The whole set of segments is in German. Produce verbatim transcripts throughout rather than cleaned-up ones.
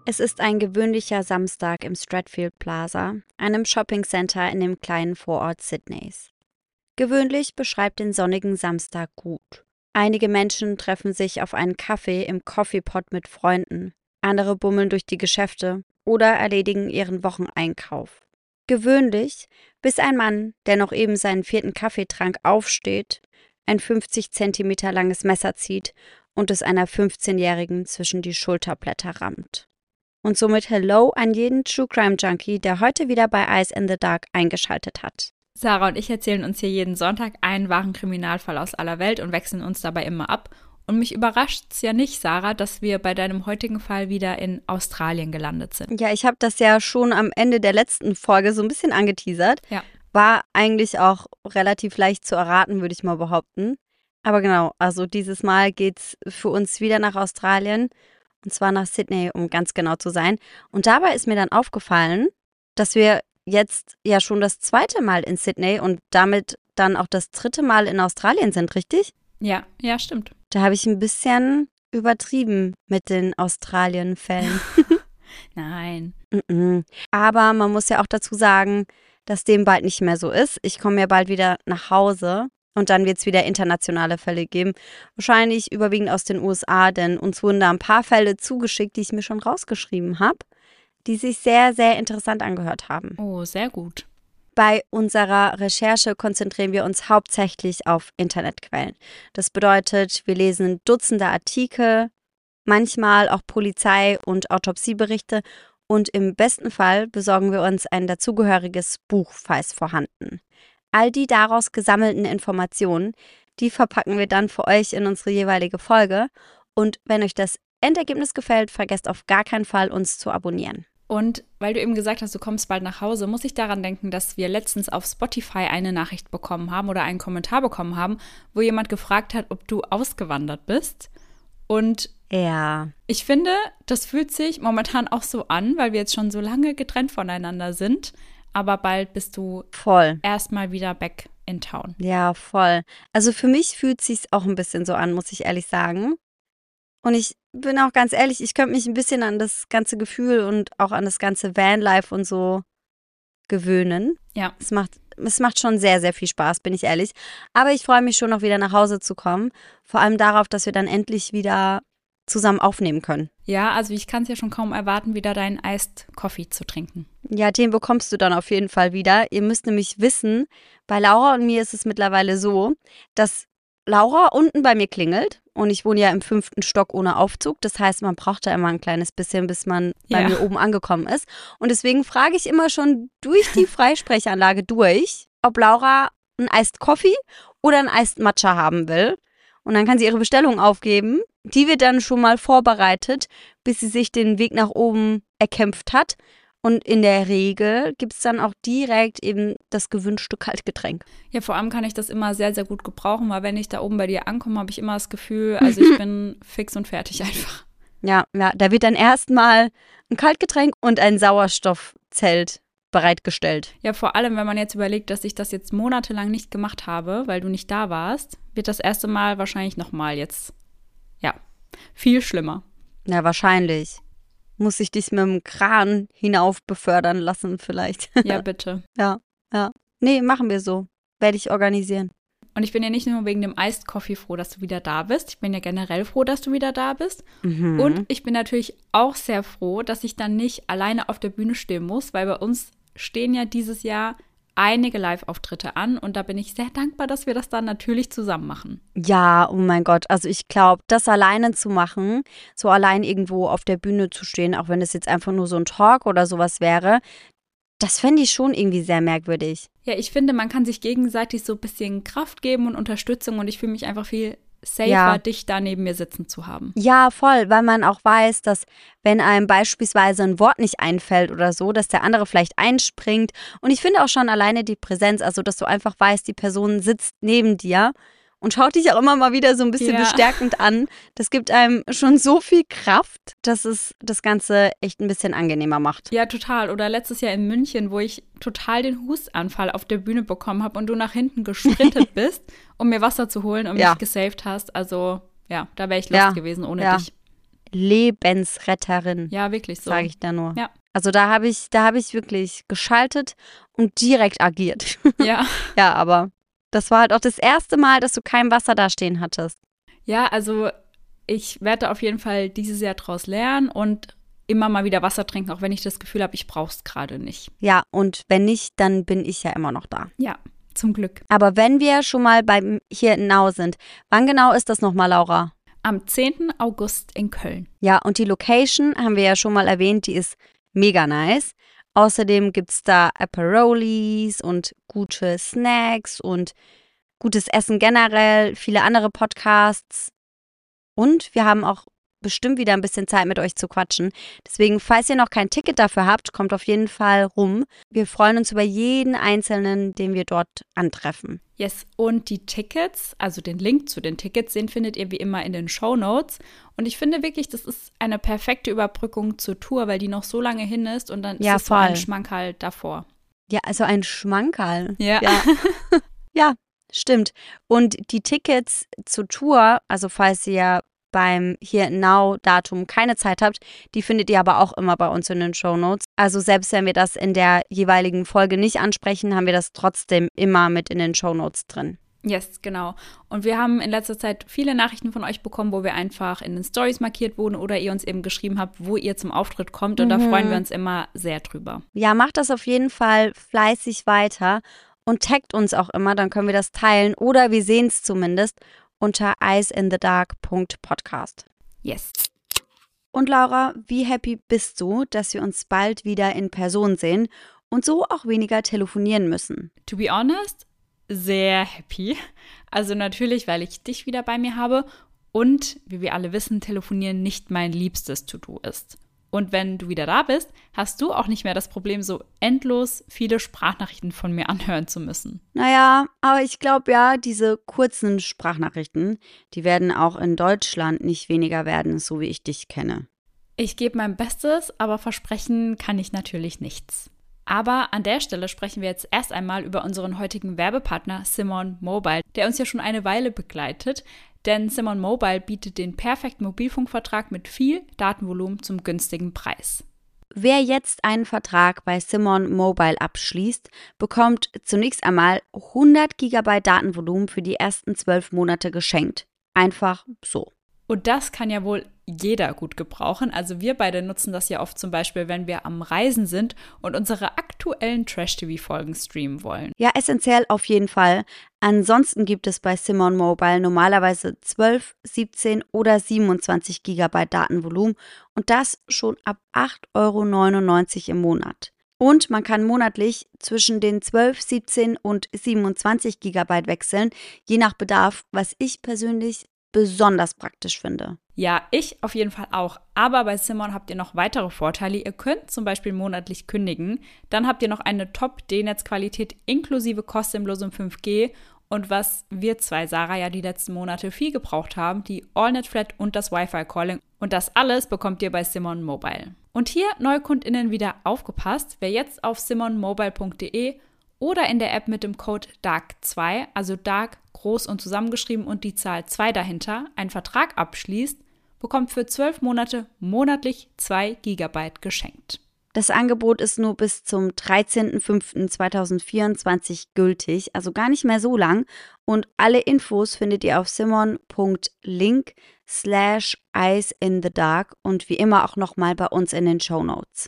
Es ist ein gewöhnlicher Samstag im Stratfield Plaza, einem Shoppingcenter in dem kleinen Vorort Sydneys. Gewöhnlich beschreibt den sonnigen Samstag gut. Einige Menschen treffen sich auf einen Kaffee im Coffeepot mit Freunden, andere bummeln durch die Geschäfte oder erledigen ihren Wocheneinkauf. Gewöhnlich, bis ein Mann, der noch eben seinen vierten Kaffee trank, aufsteht, ein fünfzig Zentimeter langes Messer zieht und es einer fünfzehnjährigen zwischen die Schulterblätter rammt. Und somit Hello an jeden True Crime Junkie, der heute wieder bei Eyes in the Dark eingeschaltet hat. Sarah und ich erzählen uns hier jeden Sonntag einen wahren Kriminalfall aus aller Welt und wechseln uns dabei immer ab. Und mich überrascht's ja nicht, Sarah, dass wir bei deinem heutigen Fall wieder in Australien gelandet sind. Ja, ich habe das ja schon am Ende der letzten Folge so ein bisschen angeteasert. Ja. War eigentlich auch relativ leicht zu erraten, würde ich mal behaupten. Aber genau, also dieses Mal geht's für uns wieder nach Australien. Und zwar nach Sydney, um ganz genau zu sein. Und dabei ist mir dann aufgefallen, dass wir jetzt ja schon das zweite Mal in Sydney und damit dann auch das dritte Mal in Australien sind, richtig? Ja, ja, stimmt. Da habe ich ein bisschen übertrieben mit den Australien-Fällen. Nein. Mm-mm. Aber man muss ja auch dazu sagen, dass dem bald nicht mehr so ist. Ich komme ja bald wieder nach Hause. Und dann wird es wieder internationale Fälle geben. Wahrscheinlich überwiegend aus den U S A, denn uns wurden da ein paar Fälle zugeschickt, die ich mir schon rausgeschrieben habe, die sich sehr, sehr interessant angehört haben. Oh, sehr gut. Bei unserer Recherche konzentrieren wir uns hauptsächlich auf Internetquellen. Das bedeutet, wir lesen Dutzende Artikel, manchmal auch Polizei- und Autopsieberichte und im besten Fall besorgen wir uns ein dazugehöriges Buch, falls vorhanden. All die daraus gesammelten Informationen, die verpacken wir dann für euch in unsere jeweilige Folge. Und wenn euch das Endergebnis gefällt, vergesst auf gar keinen Fall, uns zu abonnieren. Und weil du eben gesagt hast, du kommst bald nach Hause, muss ich daran denken, dass wir letztens auf Spotify eine Nachricht bekommen haben oder einen Kommentar bekommen haben, wo jemand gefragt hat, ob du ausgewandert bist. Und ja, ich finde, das fühlt sich momentan auch so an, weil wir jetzt schon so lange getrennt voneinander sind. Aber bald bist du voll erstmal wieder back in town. Ja, voll. Also für mich fühlt es sich auch ein bisschen so an, muss ich ehrlich sagen. Und ich bin auch ganz ehrlich, ich könnte mich ein bisschen an das ganze Gefühl und auch an das ganze Vanlife und so gewöhnen. Ja. Es macht, es macht schon sehr, sehr viel Spaß, bin ich ehrlich. Aber ich freue mich schon noch wieder nach Hause zu kommen. Vor allem darauf, dass wir dann endlich wieder zusammen aufnehmen können. Ja, also ich kann es ja schon kaum erwarten, wieder deinen Iced Coffee zu trinken. Ja, den bekommst du dann auf jeden Fall wieder. Ihr müsst nämlich wissen, bei Laura und mir ist es mittlerweile so, dass Laura unten bei mir klingelt und ich wohne ja im fünften Stock ohne Aufzug. Das heißt, man braucht da immer ein kleines bisschen, bis man bei Ja. mir oben angekommen ist. Und deswegen frage ich immer schon durch die Freisprechanlage durch, ob Laura einen Iced Coffee oder einen Iced Matcha haben will. Und dann kann sie ihre Bestellung aufgeben. Die wird dann schon mal vorbereitet, bis sie sich den Weg nach oben erkämpft hat. Und in der Regel gibt es dann auch direkt eben das gewünschte Kaltgetränk. Ja, vor allem kann ich das immer sehr, sehr gut gebrauchen, weil wenn ich da oben bei dir ankomme, habe ich immer das Gefühl, also ich bin fix und fertig einfach. Ja, ja, da wird dann erstmal ein Kaltgetränk und ein Sauerstoffzelt bereitgestellt. Ja, vor allem, wenn man jetzt überlegt, dass ich das jetzt monatelang nicht gemacht habe, weil du nicht da warst, wird das erste Mal wahrscheinlich nochmal jetzt, ja, viel schlimmer. Ja, wahrscheinlich. Muss ich dich mit dem Kran hinauf befördern lassen vielleicht. Ja, bitte. Ja, ja. Nee, machen wir so. Werde ich organisieren. Und ich bin ja nicht nur wegen dem Iced Coffee froh, dass du wieder da bist. Ich bin ja generell froh, dass du wieder da bist. Mhm. Und ich bin natürlich auch sehr froh, dass ich dann nicht alleine auf der Bühne stehen muss, weil bei uns stehen ja dieses Jahr einige Live-Auftritte an. Und da bin ich sehr dankbar, dass wir das dann natürlich zusammen machen. Ja, oh mein Gott. Also ich glaube, das alleine zu machen, so allein irgendwo auf der Bühne zu stehen, auch wenn es jetzt einfach nur so ein Talk oder sowas wäre, das fände ich schon irgendwie sehr merkwürdig. Ja, ich finde, man kann sich gegenseitig so ein bisschen Kraft geben und Unterstützung und ich fühle mich einfach viel safer, Ja. dich da neben mir sitzen zu haben. Ja, voll, weil man auch weiß, dass wenn einem beispielsweise ein Wort nicht einfällt oder so, dass der andere vielleicht einspringt. Und ich finde auch schon alleine die Präsenz, also dass du einfach weißt, die Person sitzt neben dir und schaut dich auch immer mal wieder so ein bisschen Ja. bestärkend an. Das gibt einem schon so viel Kraft, dass es das Ganze echt ein bisschen angenehmer macht. Ja, total. Oder letztes Jahr in München, wo ich total den Hustanfall auf der Bühne bekommen habe und du nach hinten gesprintet bist, um mir Wasser zu holen und Ja. mich gesaved hast. Also ja, da wäre ich lost Ja. gewesen ohne Ja. dich. Lebensretterin. Ja, wirklich so. Sage ich da nur. Ja. Also da habe ich, da habe ich wirklich geschaltet und direkt agiert. Ja. Ja, aber das war halt auch das erste Mal, dass du kein Wasser da stehen hattest. Ja, also ich werde auf jeden Fall dieses Jahr draus lernen und immer mal wieder Wasser trinken, auch wenn ich das Gefühl habe, ich brauche es gerade nicht. Ja, und wenn nicht, dann bin ich ja immer noch da. Ja, zum Glück. Aber wenn wir schon mal beim Here and Now sind, wann genau ist das nochmal, Laura? Am zehnten August in Köln. Ja, und die Location haben wir ja schon mal erwähnt, die ist mega nice. Außerdem gibt es da Aperolis und gute Snacks und gutes Essen generell, viele andere Podcasts. Und wir haben auch bestimmt wieder ein bisschen Zeit mit euch zu quatschen. Deswegen, falls ihr noch kein Ticket dafür habt, kommt auf jeden Fall rum. Wir freuen uns über jeden Einzelnen, den wir dort antreffen. Yes, und die Tickets, also den Link zu den Tickets, den findet ihr wie immer in den Shownotes. Und ich finde wirklich, das ist eine perfekte Überbrückung zur Tour, weil die noch so lange hin ist und dann Ja, ist es so ein voll. Schmankerl davor. Ja, also ein Schmankerl. Ja. Ja. Ja, stimmt. Und die Tickets zur Tour, also falls ihr beim Here and Now Datum keine Zeit habt, die findet ihr aber auch immer bei uns in den Shownotes. Also selbst wenn wir das in der jeweiligen Folge nicht ansprechen, haben wir das trotzdem immer mit in den Shownotes drin. Yes, genau. Und wir haben in letzter Zeit viele Nachrichten von euch bekommen, wo wir einfach in den Stories markiert wurden oder ihr uns eben geschrieben habt, wo ihr zum Auftritt kommt. Und Mhm. da freuen wir uns immer sehr drüber. Ja, macht das auf jeden Fall fleißig weiter und taggt uns auch immer, dann können wir das teilen oder wir sehen es zumindest unter eyes-in-the-dark punkt podcast. Yes. Und Laura, wie happy bist du, dass wir uns bald wieder in Person sehen und so auch weniger telefonieren müssen? To be honest, sehr happy. Also natürlich, weil ich dich wieder bei mir habe und, wie wir alle wissen, telefonieren nicht mein liebstes To-Do ist. Und wenn du wieder da bist, hast du auch nicht mehr das Problem, so endlos viele Sprachnachrichten von mir anhören zu müssen. Naja, aber ich glaube ja, diese kurzen Sprachnachrichten, die werden auch in Deutschland nicht weniger werden, so wie ich dich kenne. Ich gebe mein Bestes, aber versprechen kann ich natürlich nichts. Aber an der Stelle sprechen wir jetzt erst einmal über unseren heutigen Werbepartner Simon Mobile, der uns ja schon eine Weile begleitet. Denn Simon Mobile bietet den perfekten Mobilfunkvertrag mit viel Datenvolumen zum günstigen Preis. Wer jetzt einen Vertrag bei Simon Mobile abschließt, bekommt zunächst einmal hundert Gigabyte Datenvolumen für die ersten zwölf Monate geschenkt. Einfach so. Und das kann ja wohl jeder gut gebrauchen. Also wir beide nutzen das ja oft zum Beispiel, wenn wir am Reisen sind und unsere aktuellen Trash-T V-Folgen streamen wollen. Ja, essentiell auf jeden Fall. Ansonsten gibt es bei Simon Mobile normalerweise zwölf, siebzehn oder siebenundzwanzig Gigabyte Datenvolumen und das schon ab acht Euro neunundneunzig im Monat. Und man kann monatlich zwischen den zwölf, siebzehn und siebenundzwanzig Gigabyte wechseln, je nach Bedarf, was ich persönlich besonders praktisch finde. Ja, ich auf jeden Fall auch. Aber bei Simon habt ihr noch weitere Vorteile. Ihr könnt zum Beispiel monatlich kündigen. Dann habt ihr noch eine Top-D-Netzqualität inklusive kostenlosem fünf G. Und was wir zwei, Sarah, ja die letzten Monate viel gebraucht haben, die AllNet-Flat und das Wi-Fi-Calling. Und das alles bekommt ihr bei Simon Mobile. Und hier NeukundInnen wieder aufgepasst. Wer jetzt auf simon mobile punkt de oder in der App mit dem Code D A R K zwei, also Dark groß und zusammengeschrieben und die Zahl zwei dahinter, einen Vertrag abschließt, bekommt für zwölf Monate monatlich zwei Gigabyte geschenkt. Das Angebot ist nur bis zum dreizehnten fünften zweitausendvierundzwanzig gültig, also gar nicht mehr so lang. Und alle Infos findet ihr auf simon punkt link slash eyes in the dark und wie immer auch nochmal bei uns in den Shownotes.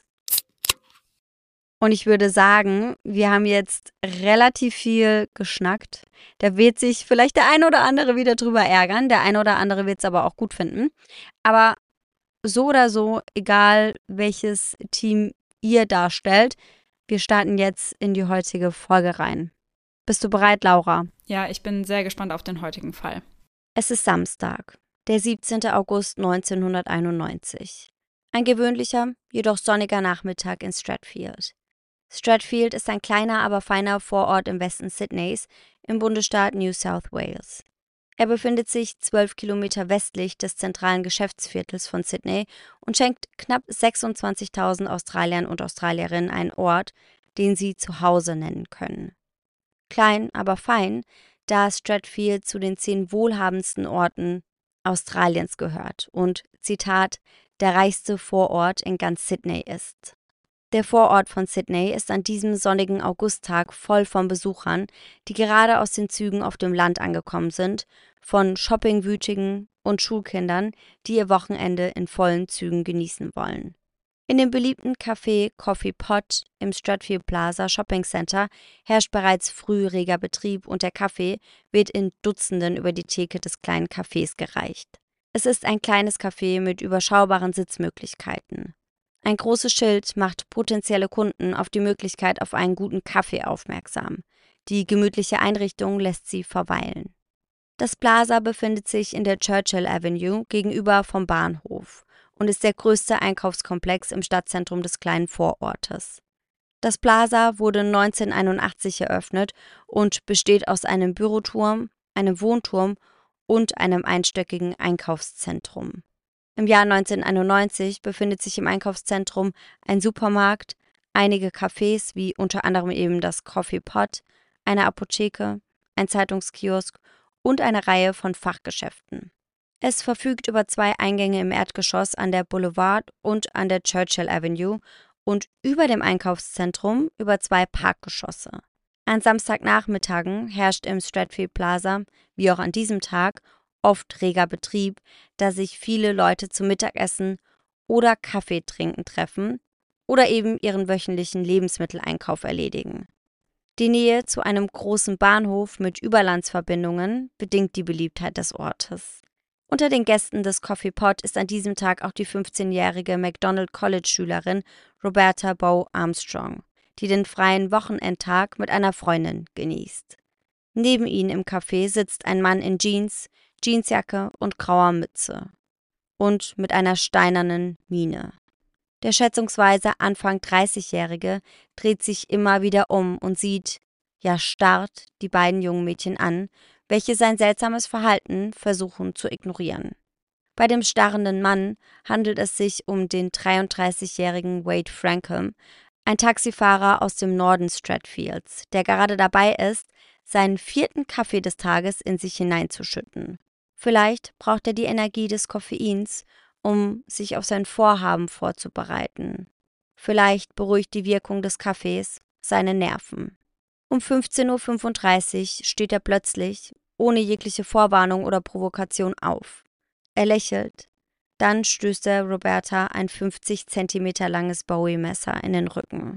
Und ich würde sagen, wir haben jetzt relativ viel geschnackt. Da wird sich vielleicht der eine oder andere wieder drüber ärgern. Der eine oder andere wird es aber auch gut finden. Aber so oder so, egal welches Team ihr darstellt, wir starten jetzt in die heutige Folge rein. Bist du bereit, Laura? Ja, ich bin sehr gespannt auf den heutigen Fall. Es ist Samstag, der siebzehnten August neunzehnhunderteinundneunzig. Ein gewöhnlicher, jedoch sonniger Nachmittag in Stratfield. Stratfield ist ein kleiner, aber feiner Vorort im Westen Sydneys im Bundesstaat New South Wales. Er befindet sich zwölf Kilometer westlich des zentralen Geschäftsviertels von Sydney und schenkt knapp sechsundzwanzigtausend Australiern und Australierinnen einen Ort, den sie zu Hause nennen können. Klein, aber fein, da Stratfield zu den zehn wohlhabendsten Orten Australiens gehört und, Zitat, der reichste Vorort in ganz Sydney ist. Der Vorort von Sydney ist an diesem sonnigen Augusttag voll von Besuchern, die gerade aus den Zügen auf dem Land angekommen sind, von Shoppingwütigen und Schulkindern, die ihr Wochenende in vollen Zügen genießen wollen. In dem beliebten Café Coffee Pot im Stratfield Plaza Shopping Center herrscht bereits früh reger Betrieb und der Kaffee wird in Dutzenden über die Theke des kleinen Cafés gereicht. Es ist ein kleines Café mit überschaubaren Sitzmöglichkeiten. Ein großes Schild macht potenzielle Kunden auf die Möglichkeit auf einen guten Kaffee aufmerksam. Die gemütliche Einrichtung lässt sie verweilen. Das Plaza befindet sich in der Churchill Avenue gegenüber vom Bahnhof und ist der größte Einkaufskomplex im Stadtzentrum des kleinen Vorortes. Das Plaza wurde neunzehnhunderteinundachtzig eröffnet und besteht aus einem Büroturm, einem Wohnturm und einem einstöckigen Einkaufszentrum. Im Jahr neunzehnhunderteinundneunzig befindet sich im Einkaufszentrum ein Supermarkt, einige Cafés wie unter anderem eben das Coffee Pot, eine Apotheke, ein Zeitungskiosk und eine Reihe von Fachgeschäften. Es verfügt über zwei Eingänge im Erdgeschoss an der Boulevard und an der Churchill Avenue und über dem Einkaufszentrum über zwei Parkgeschosse. An Samstagnachmittagen herrscht im Stratfield Plaza, wie auch an diesem Tag, oft reger Betrieb, da sich viele Leute zum Mittagessen oder Kaffee trinken treffen oder eben ihren wöchentlichen Lebensmitteleinkauf erledigen. Die Nähe zu einem großen Bahnhof mit Überlandsverbindungen bedingt die Beliebtheit des Ortes. Unter den Gästen des Coffee Pot ist an diesem Tag auch die fünfzehnjährige McDonald-College-Schülerin Roberta Bow Armstrong, die den freien Wochenendtag mit einer Freundin genießt. Neben ihnen im Café sitzt ein Mann in Jeans, Jeansjacke und grauer Mütze und mit einer steinernen Miene. Der schätzungsweise Anfang dreißigjährige dreht sich immer wieder um und sieht, ja starrt, die beiden jungen Mädchen an, welche sein seltsames Verhalten versuchen zu ignorieren. Bei dem starrenden Mann handelt es sich um den dreiunddreißigjährigen Wade Frankham, ein Taxifahrer aus dem Norden Stratfields, der gerade dabei ist, seinen vierten Kaffee des Tages in sich hineinzuschütten. Vielleicht braucht er die Energie des Koffeins, um sich auf sein Vorhaben vorzubereiten. Vielleicht beruhigt die Wirkung des Kaffees seine Nerven. Um fünfzehn Uhr fünfunddreißig steht er plötzlich, ohne jegliche Vorwarnung oder Provokation auf. Er lächelt, dann stößt er Roberta ein fünfzig Zentimeter langes Bowie-Messer in den Rücken.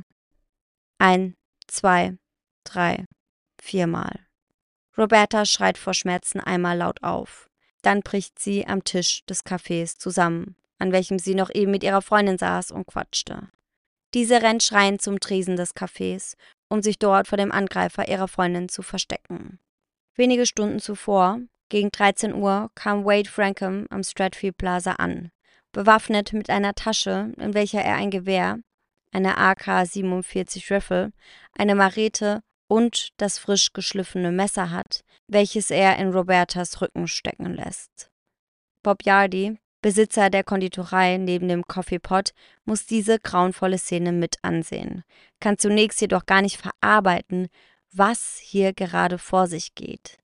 Ein, zwei, drei, viermal. Roberta schreit vor Schmerzen einmal laut auf. Dann bricht sie am Tisch des Cafés zusammen, an welchem sie noch eben mit ihrer Freundin saß und quatschte. Diese rennt schreiend zum Tresen des Cafés, um sich dort vor dem Angreifer ihrer Freundin zu verstecken. Wenige Stunden zuvor, gegen dreizehn Uhr, kam Wade Frankham am Stratfield Plaza an, bewaffnet mit einer Tasche, in welcher er ein Gewehr, eine A K siebenundvierzig Rifle, eine Machete und das frisch geschliffene Messer hat, welches er in Robertas Rücken stecken lässt. Bob Yardy, Besitzer der Konditorei neben dem Coffee Pot, muss diese grauenvolle Szene mit ansehen, kann zunächst jedoch gar nicht verarbeiten, was hier gerade vor sich geht.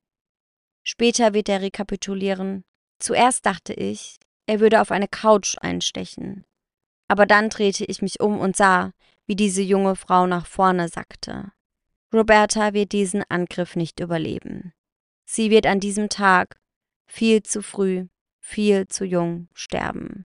Später wird er rekapitulieren: Zuerst dachte ich, er würde auf eine Couch einstechen. Aber dann drehte ich mich um und sah, wie diese junge Frau nach vorne sackte. Roberta wird diesen Angriff nicht überleben. Sie wird an diesem Tag viel zu früh, viel zu jung sterben.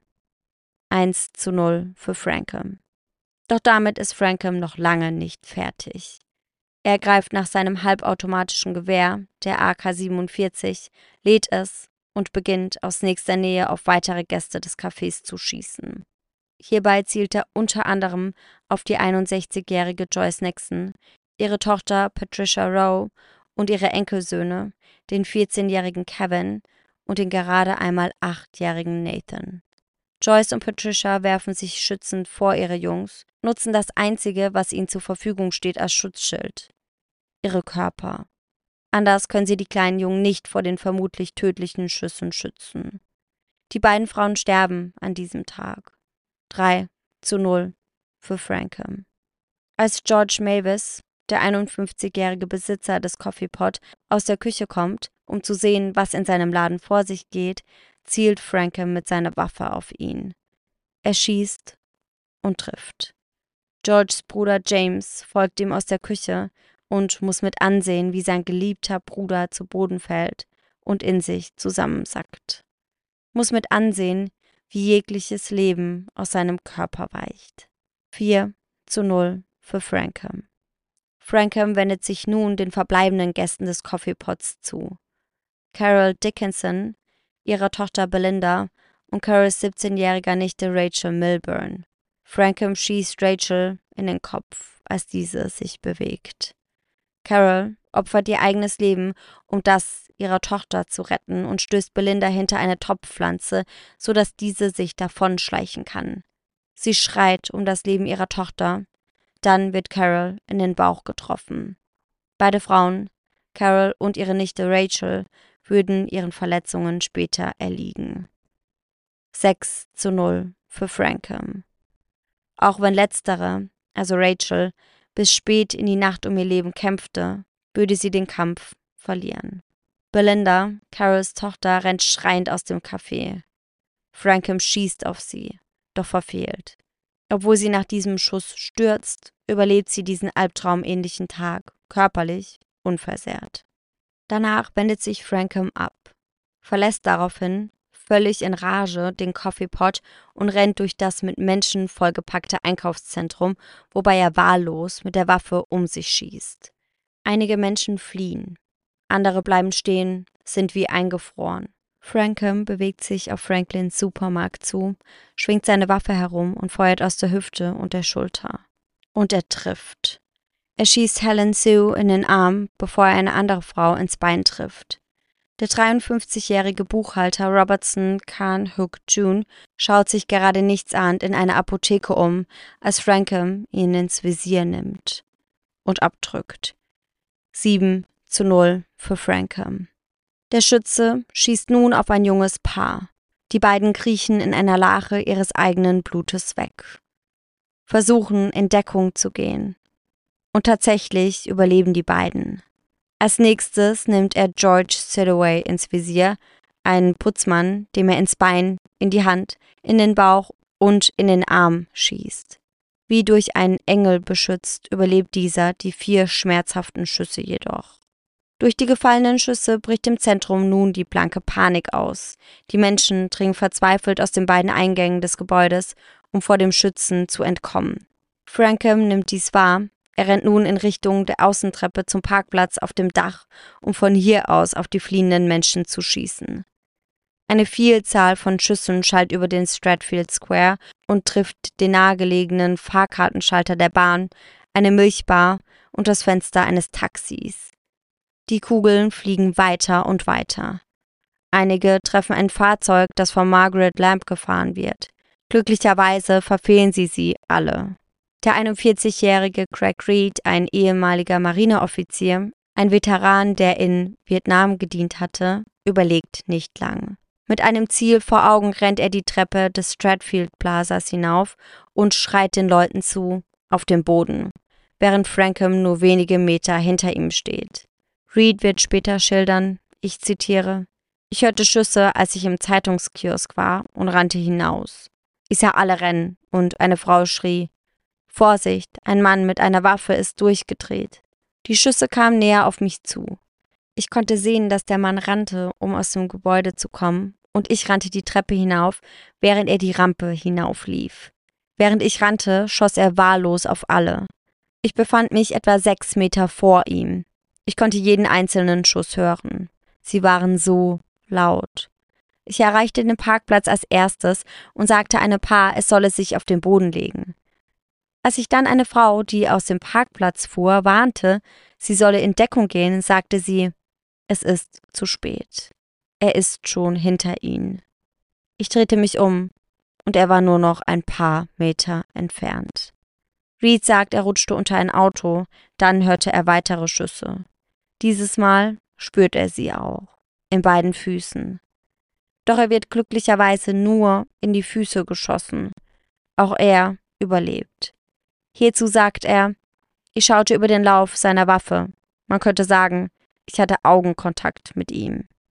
eins zu null für Frankham. Doch damit ist Frankham noch lange nicht fertig. Er greift nach seinem halbautomatischen Gewehr, der A K siebenundvierzig, lädt es und beginnt aus nächster Nähe auf weitere Gäste des Cafés zu schießen. Hierbei zielt er unter anderem auf die einundsechzigjährige Joyce Nixon, ihre Tochter Patricia Rowe und ihre Enkelsöhne, den vierzehnjährigen Kevin und den gerade einmal achtjährigen Nathan. Joyce und Patricia werfen sich schützend vor ihre Jungs, nutzen das Einzige, was ihnen zur Verfügung steht, als Schutzschild: ihre Körper. Anders können sie die kleinen Jungen nicht vor den vermutlich tödlichen Schüssen schützen. Die beiden Frauen sterben an diesem Tag. drei zu null für Frankham. Als George Mavis, der einundfünfzigjährige Besitzer des Coffee Pot, aus der Küche kommt, um zu sehen, was in seinem Laden vor sich geht, zielt Frankham mit seiner Waffe auf ihn. Er schießt und trifft. Georges Bruder James folgt ihm aus der Küche und muss mit ansehen, wie sein geliebter Bruder zu Boden fällt und in sich zusammensackt. Muss mit ansehen, wie jegliches Leben aus seinem Körper weicht. vier zu null für Frankham. Frankham wendet sich nun den verbleibenden Gästen des Coffeepots zu. Carol Dickinson, ihrer Tochter Belinda und Carols siebzehnjähriger Nichte Rachel Milburn. Frankham schießt Rachel in den Kopf, als diese sich bewegt. Carol opfert ihr eigenes Leben, um das ihrer Tochter zu retten und stößt Belinda hinter eine Topfpflanze, sodass diese sich davonschleichen kann. Sie schreit um das Leben ihrer Tochter. Dann wird Carol in den Bauch getroffen. Beide Frauen, Carol und ihre Nichte Rachel, würden ihren Verletzungen später erliegen. sechs zu null für Frankham. Auch wenn letztere, also Rachel, bis spät in die Nacht um ihr Leben kämpfte, würde sie den Kampf verlieren. Belinda, Carols Tochter, rennt schreiend aus dem Café. Frankham schießt auf sie, doch verfehlt. Obwohl sie nach diesem Schuss stürzt, überlebt sie diesen albtraumähnlichen Tag, körperlich unversehrt. Danach wendet sich Frankham ab, verlässt daraufhin, völlig in Rage, den Coffeepot und rennt durch das mit Menschen vollgepackte Einkaufszentrum, wobei er wahllos mit der Waffe um sich schießt. Einige Menschen fliehen, andere bleiben stehen, sind wie eingefroren. Frankham bewegt sich auf Franklins Supermarkt zu, schwingt seine Waffe herum und feuert aus der Hüfte und der Schulter. Und er trifft. Er schießt Helen Sue in den Arm, bevor er eine andere Frau ins Bein trifft. Der dreiundfünfzigjährige Buchhalter Robertson Khan-Hook Junior schaut sich gerade nichtsahnd in eine Apotheke um, als Frankham ihn ins Visier nimmt und abdrückt. sieben zu null für Frankham. Der Schütze schießt nun auf ein junges Paar. Die beiden kriechen in einer Lache ihres eigenen Blutes weg. Versuchen, in Deckung zu gehen. Und tatsächlich überleben die beiden. Als nächstes nimmt er George Sidaway ins Visier, einen Putzmann, dem er ins Bein, in die Hand, in den Bauch und in den Arm schießt. Wie durch einen Engel beschützt, überlebt dieser die vier schmerzhaften Schüsse jedoch. Durch die gefallenen Schüsse bricht im Zentrum nun die blanke Panik aus. Die Menschen dringen verzweifelt aus den beiden Eingängen des Gebäudes, um vor dem Schützen zu entkommen. Frankham nimmt dies wahr. Er rennt nun in Richtung der Außentreppe zum Parkplatz auf dem Dach, um von hier aus auf die fliehenden Menschen zu schießen. Eine Vielzahl von Schüssen schallt über den Stratfield Square und trifft den nahegelegenen Fahrkartenschalter der Bahn, eine Milchbar und das Fenster eines Taxis. Die Kugeln fliegen weiter und weiter. Einige treffen ein Fahrzeug, das von Margaret Lamb gefahren wird. Glücklicherweise verfehlen sie sie alle. Der einundvierzigjährige Craig Reed, ein ehemaliger Marineoffizier, ein Veteran, der in Vietnam gedient hatte, überlegt nicht lang. Mit einem Ziel vor Augen rennt er die Treppe des Stratfield Plazas hinauf und schreit den Leuten zu, auf dem Boden, während Frankham nur wenige Meter hinter ihm steht. Reed wird später schildern, ich zitiere, ich hörte Schüsse, als ich im Zeitungskiosk war und rannte hinaus. Ich sah alle rennen und eine Frau schrie, Vorsicht, ein Mann mit einer Waffe ist durchgedreht. Die Schüsse kamen näher auf mich zu. Ich konnte sehen, dass der Mann rannte, um aus dem Gebäude zu kommen, und ich rannte die Treppe hinauf, während er die Rampe hinauflief. Während ich rannte, schoss er wahllos auf alle. Ich befand mich etwa sechs Meter vor ihm. Ich konnte jeden einzelnen Schuss hören. Sie waren so laut. Ich erreichte den Parkplatz als erstes und sagte einem Paar, es solle sich auf den Boden legen. Als ich dann eine Frau, die aus dem Parkplatz fuhr, warnte, sie solle in Deckung gehen, sagte sie, es ist zu spät. Er ist schon hinter ihnen. Ich drehte mich um und er war nur noch ein paar Meter entfernt. Reed sagt, er rutschte unter ein Auto, dann hörte er weitere Schüsse. Dieses Mal spürt er sie auch, in beiden Füßen. Doch er wird glücklicherweise nur in die Füße geschossen. Auch er überlebt. Hierzu sagt er, ich schaute über den Lauf seiner Waffe. Man könnte sagen, ich hatte Augenkontakt mit ihm.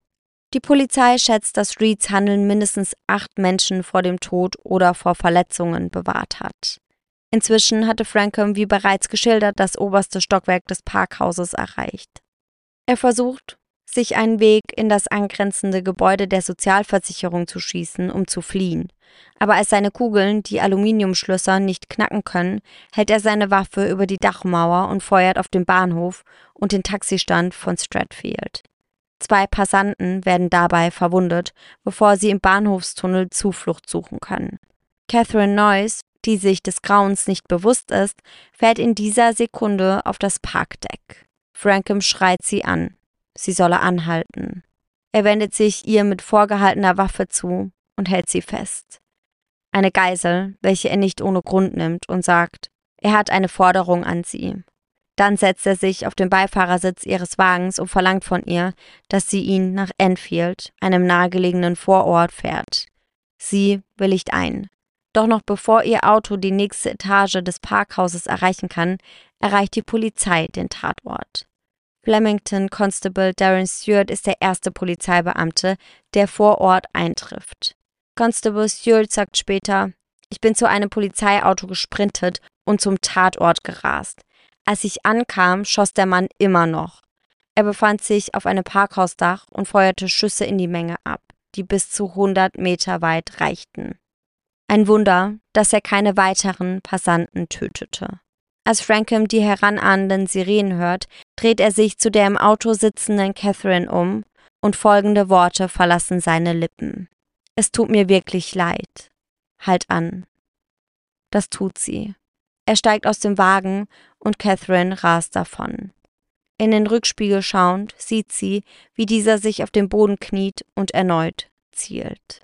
Die Polizei schätzt, dass Reeds Handeln mindestens acht Menschen vor dem Tod oder vor Verletzungen bewahrt hat. Inzwischen hatte Francom, wie bereits geschildert, das oberste Stockwerk des Parkhauses erreicht. Er versucht, sich einen Weg in das angrenzende Gebäude der Sozialversicherung zu schießen, um zu fliehen. Aber als seine Kugeln die Aluminiumschlösser nicht knacken können, hält er seine Waffe über die Dachmauer und feuert auf den Bahnhof und den Taxistand von Stratfield. Zwei Passanten werden dabei verwundet, bevor sie im Bahnhofstunnel Zuflucht suchen können. Catherine Noyes, die sich des Grauens nicht bewusst ist, fährt in dieser Sekunde auf das Parkdeck. Francom schreit sie an. Sie solle anhalten. Er wendet sich ihr mit vorgehaltener Waffe zu und hält sie fest. Eine Geisel, welche er nicht ohne Grund nimmt, und sagt, er hat eine Forderung an sie. Dann setzt er sich auf den Beifahrersitz ihres Wagens und verlangt von ihr, dass sie ihn nach Enfield, einem nahegelegenen Vorort, fährt. Sie willigt ein. Doch noch bevor ihr Auto die nächste Etage des Parkhauses erreichen kann, erreicht die Polizei den Tatort. Flemington Constable Darren Stewart ist der erste Polizeibeamte, der vor Ort eintrifft. Constable Stewart sagt später, ich bin zu einem Polizeiauto gesprintet und zum Tatort gerast. Als ich ankam, schoss der Mann immer noch. Er befand sich auf einem Parkhausdach und feuerte Schüsse in die Menge ab, die bis zu hundert Meter weit reichten. Ein Wunder, dass er keine weiteren Passanten tötete. Als Francom die heranahenden Sirenen hört, dreht er sich zu der im Auto sitzenden Catherine um und folgende Worte verlassen seine Lippen. Es tut mir wirklich leid. Halt an. Das tut sie. Er steigt aus dem Wagen und Catherine rast davon. In den Rückspiegel schauend sieht sie, wie dieser sich auf den Boden kniet und erneut zielt.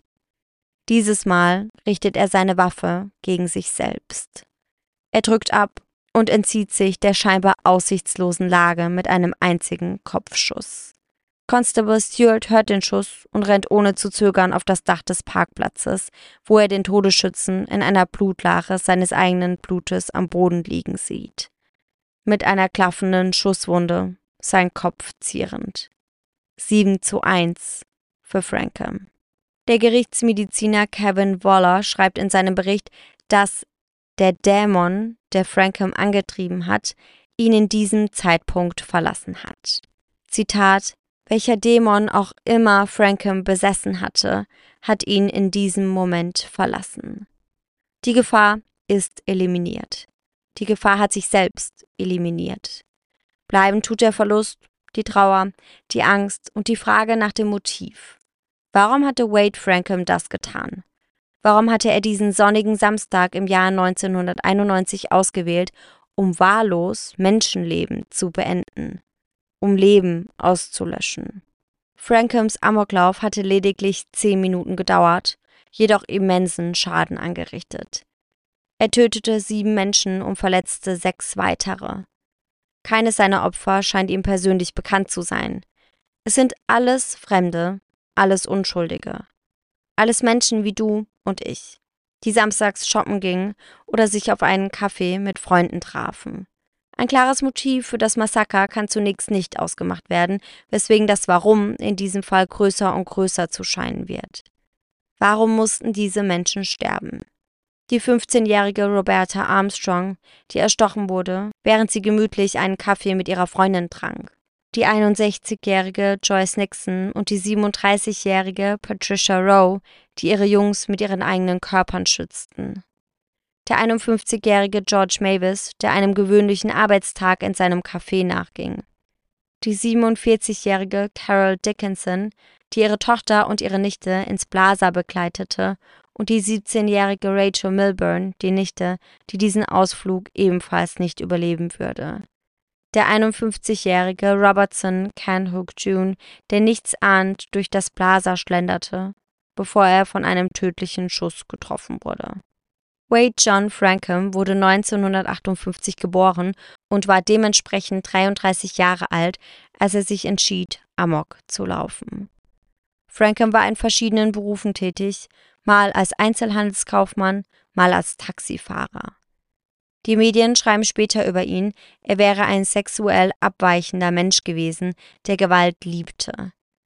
Dieses Mal richtet er seine Waffe gegen sich selbst. Er drückt ab und entzieht sich der scheinbar aussichtslosen Lage mit einem einzigen Kopfschuss. Constable Stewart hört den Schuss und rennt ohne zu zögern auf das Dach des Parkplatzes, wo er den Todesschützen in einer Blutlache seines eigenen Blutes am Boden liegen sieht. Mit einer klaffenden Schusswunde, sein Kopf zierend. sieben zu eins für Francom. Der Gerichtsmediziner Kevin Waller schreibt in seinem Bericht, dass der Dämon, der Francom angetrieben hat, ihn in diesem Zeitpunkt verlassen hat. Zitat: Welcher Dämon auch immer Francom besessen hatte, hat ihn in diesem Moment verlassen. Die Gefahr ist eliminiert. Die Gefahr hat sich selbst eliminiert. Bleiben tut der Verlust, die Trauer, die Angst und die Frage nach dem Motiv. Warum hatte Wade Francom das getan? Warum hatte er diesen sonnigen Samstag im Jahr neunzehnhunderteinundneunzig ausgewählt, um wahllos Menschenleben zu beenden? Um Leben auszulöschen. Francoms Amoklauf hatte lediglich zehn Minuten gedauert, jedoch immensen Schaden angerichtet. Er tötete sieben Menschen und verletzte sechs weitere. Keines seiner Opfer scheint ihm persönlich bekannt zu sein. Es sind alles Fremde, alles Unschuldige. Alles Menschen wie du und ich, die samstags shoppen gingen oder sich auf einen Kaffee mit Freunden trafen. Ein klares Motiv für das Massaker kann zunächst nicht ausgemacht werden, weswegen das Warum in diesem Fall größer und größer zu scheinen wird. Warum mussten diese Menschen sterben? Die fünfzehnjährige Roberta Armstrong, die erstochen wurde, während sie gemütlich einen Kaffee mit ihrer Freundin trank. Die einundsechzigjährige Joyce Nixon und die siebenunddreißigjährige Patricia Rowe, die ihre Jungs mit ihren eigenen Körpern schützten. Der einundfünfzigjährige George Mavis, der einem gewöhnlichen Arbeitstag in seinem Café nachging. Die siebenundvierzigjährige Carol Dickinson, die ihre Tochter und ihre Nichte ins Plaza begleitete, und die siebzehnjährige Rachel Milburn, die Nichte, die diesen Ausflug ebenfalls nicht überleben würde. Der einundfünfzigjährige Robertson Canhook Junior, der nichtsahnend durch das Plaza schlenderte, bevor er von einem tödlichen Schuss getroffen wurde. Wade John Francom wurde neunzehnhundertachtundfünfzig geboren und war dementsprechend dreiunddreißig Jahre alt, als er sich entschied, Amok zu laufen. Francom war in verschiedenen Berufen tätig, mal als Einzelhandelskaufmann, mal als Taxifahrer. Die Medien schreiben später über ihn, er wäre ein sexuell abweichender Mensch gewesen, der Gewalt liebte.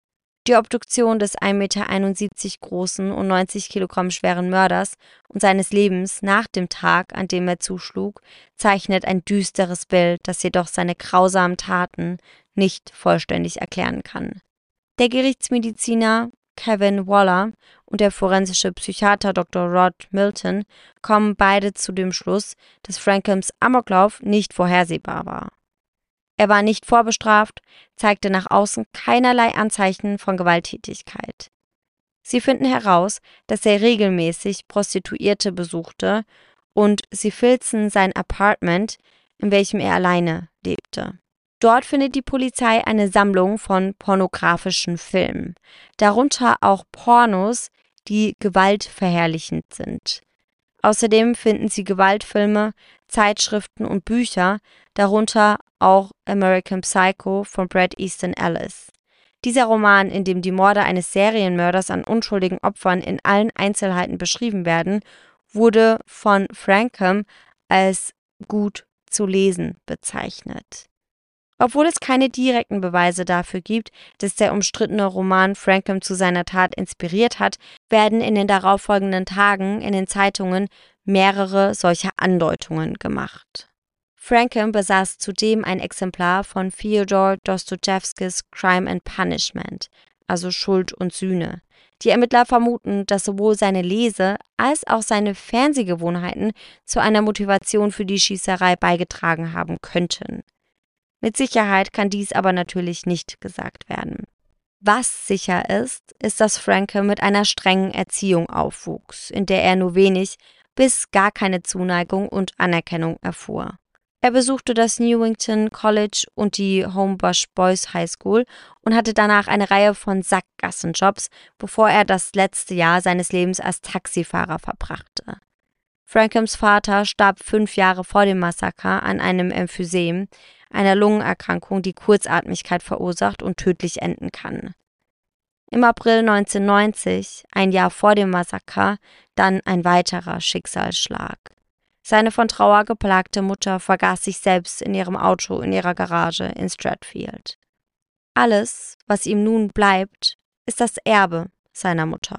Die Obduktion des ein Meter einundsiebzig großen und neunzig Kilogramm schweren Mörders und seines Lebens nach dem Tag, an dem er zuschlug, zeichnet ein düsteres Bild, das jedoch seine grausamen Taten nicht vollständig erklären kann. Der Gerichtsmediziner Kevin Waller und der forensische Psychiater Doktor Rod Milton kommen beide zu dem Schluss, dass Frankhems Amoklauf nicht vorhersehbar war. Er war nicht vorbestraft, zeigte nach außen keinerlei Anzeichen von Gewalttätigkeit. Sie finden heraus, dass er regelmäßig Prostituierte besuchte und sie filzen sein Apartment, in welchem er alleine lebte. Dort findet die Polizei eine Sammlung von pornografischen Filmen, darunter auch Pornos, die gewaltverherrlichend sind. Außerdem finden sie Gewaltfilme, Zeitschriften und Bücher, darunter auch American Psycho von Bret Easton Ellis. Dieser Roman, in dem die Morde eines Serienmörders an unschuldigen Opfern in allen Einzelheiten beschrieben werden, wurde von Francome als gut zu lesen bezeichnet. Obwohl es keine direkten Beweise dafür gibt, dass der umstrittene Roman Francome zu seiner Tat inspiriert hat, werden in den darauffolgenden Tagen in den Zeitungen mehrere solcher Andeutungen gemacht. Francome besaß zudem ein Exemplar von Fyodor Dostojewskis Crime and Punishment, also Schuld und Sühne. Die Ermittler vermuten, dass sowohl seine Lese- als auch seine Fernsehgewohnheiten zu einer Motivation für die Schießerei beigetragen haben könnten. Mit Sicherheit kann dies aber natürlich nicht gesagt werden. Was sicher ist, ist, dass Francome mit einer strengen Erziehung aufwuchs, in der er nur wenig bis gar keine Zuneigung und Anerkennung erfuhr. Er besuchte das Newington College und die Homebush Boys High School und hatte danach eine Reihe von Sackgassenjobs, bevor er das letzte Jahr seines Lebens als Taxifahrer verbrachte. Francomes Vater starb fünf Jahre vor dem Massaker an einem Emphysem, einer Lungenerkrankung, die Kurzatmigkeit verursacht und tödlich enden kann. Im April neunzehnhundertneunzig, ein Jahr vor dem Massaker, dann ein weiterer Schicksalsschlag. Seine von Trauer geplagte Mutter vergaß sich selbst in ihrem Auto in ihrer Garage in Stratfield. Alles, was ihm nun bleibt, ist das Erbe seiner Mutter.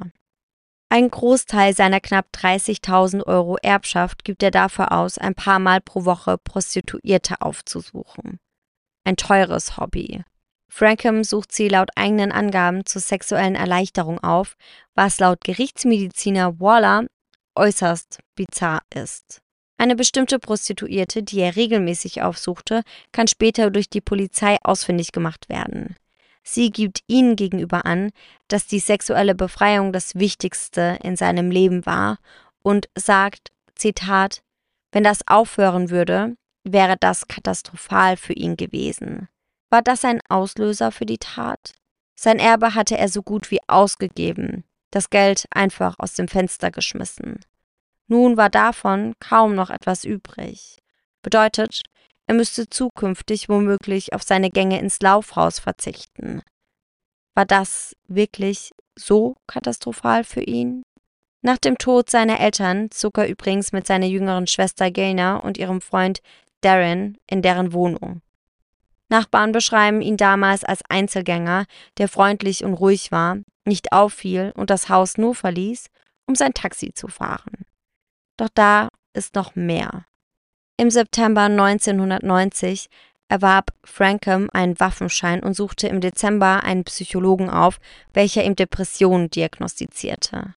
Ein Großteil seiner knapp dreißigtausend Euro Erbschaft gibt er dafür aus, ein paar Mal pro Woche Prostituierte aufzusuchen. Ein teures Hobby. Francome sucht sie laut eigenen Angaben zur sexuellen Erleichterung auf, was laut Gerichtsmediziner Waller äußerst bizarr ist. Eine bestimmte Prostituierte, die er regelmäßig aufsuchte, kann später durch die Polizei ausfindig gemacht werden. Sie gibt ihnen gegenüber an, dass die sexuelle Befreiung das Wichtigste in seinem Leben war und sagt, Zitat, wenn das aufhören würde, wäre das katastrophal für ihn gewesen. War das ein Auslöser für die Tat? Sein Erbe hatte er so gut wie ausgegeben, das Geld einfach aus dem Fenster geschmissen. Nun war davon kaum noch etwas übrig. Bedeutet, er müsste zukünftig womöglich auf seine Gänge ins Laufhaus verzichten. War das wirklich so katastrophal für ihn? Nach dem Tod seiner Eltern zog er übrigens mit seiner jüngeren Schwester Gaynor und ihrem Freund Darren in deren Wohnung. Nachbarn beschreiben ihn damals als Einzelgänger, der freundlich und ruhig war, nicht auffiel und das Haus nur verließ, um sein Taxi zu fahren. Doch da ist noch mehr. Im September neunzehnhundertneunzig erwarb Francome einen Waffenschein und suchte im Dezember einen Psychologen auf, welcher ihm Depressionen diagnostizierte.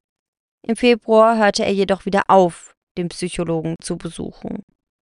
Im Februar hörte er jedoch wieder auf, den Psychologen zu besuchen.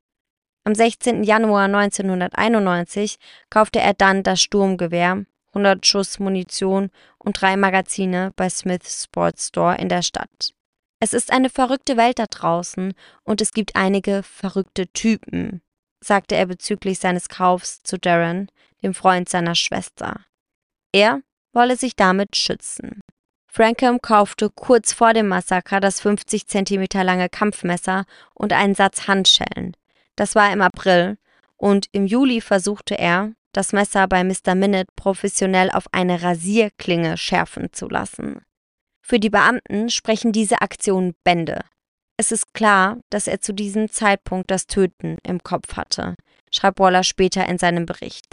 Am sechzehnten Januar neunzehnhunderteinundneunzig kaufte er dann das Sturmgewehr, hundert Schuss Munition und drei Magazine bei Smith's Sports Store in der Stadt. Es ist eine verrückte Welt da draußen und es gibt einige verrückte Typen, sagte er bezüglich seines Kaufs zu Darren, dem Freund seiner Schwester. Er wolle sich damit schützen. Francome kaufte kurz vor dem Massaker das fünfzig Zentimeter lange Kampfmesser und einen Satz Handschellen. Das war im April und im Juli versuchte er, das Messer bei Mister Minute professionell auf eine Rasierklinge schärfen zu lassen. Für die Beamten sprechen diese Aktionen Bände. Es ist klar, dass er zu diesem Zeitpunkt das Töten im Kopf hatte, schreibt Waller später in seinem Bericht.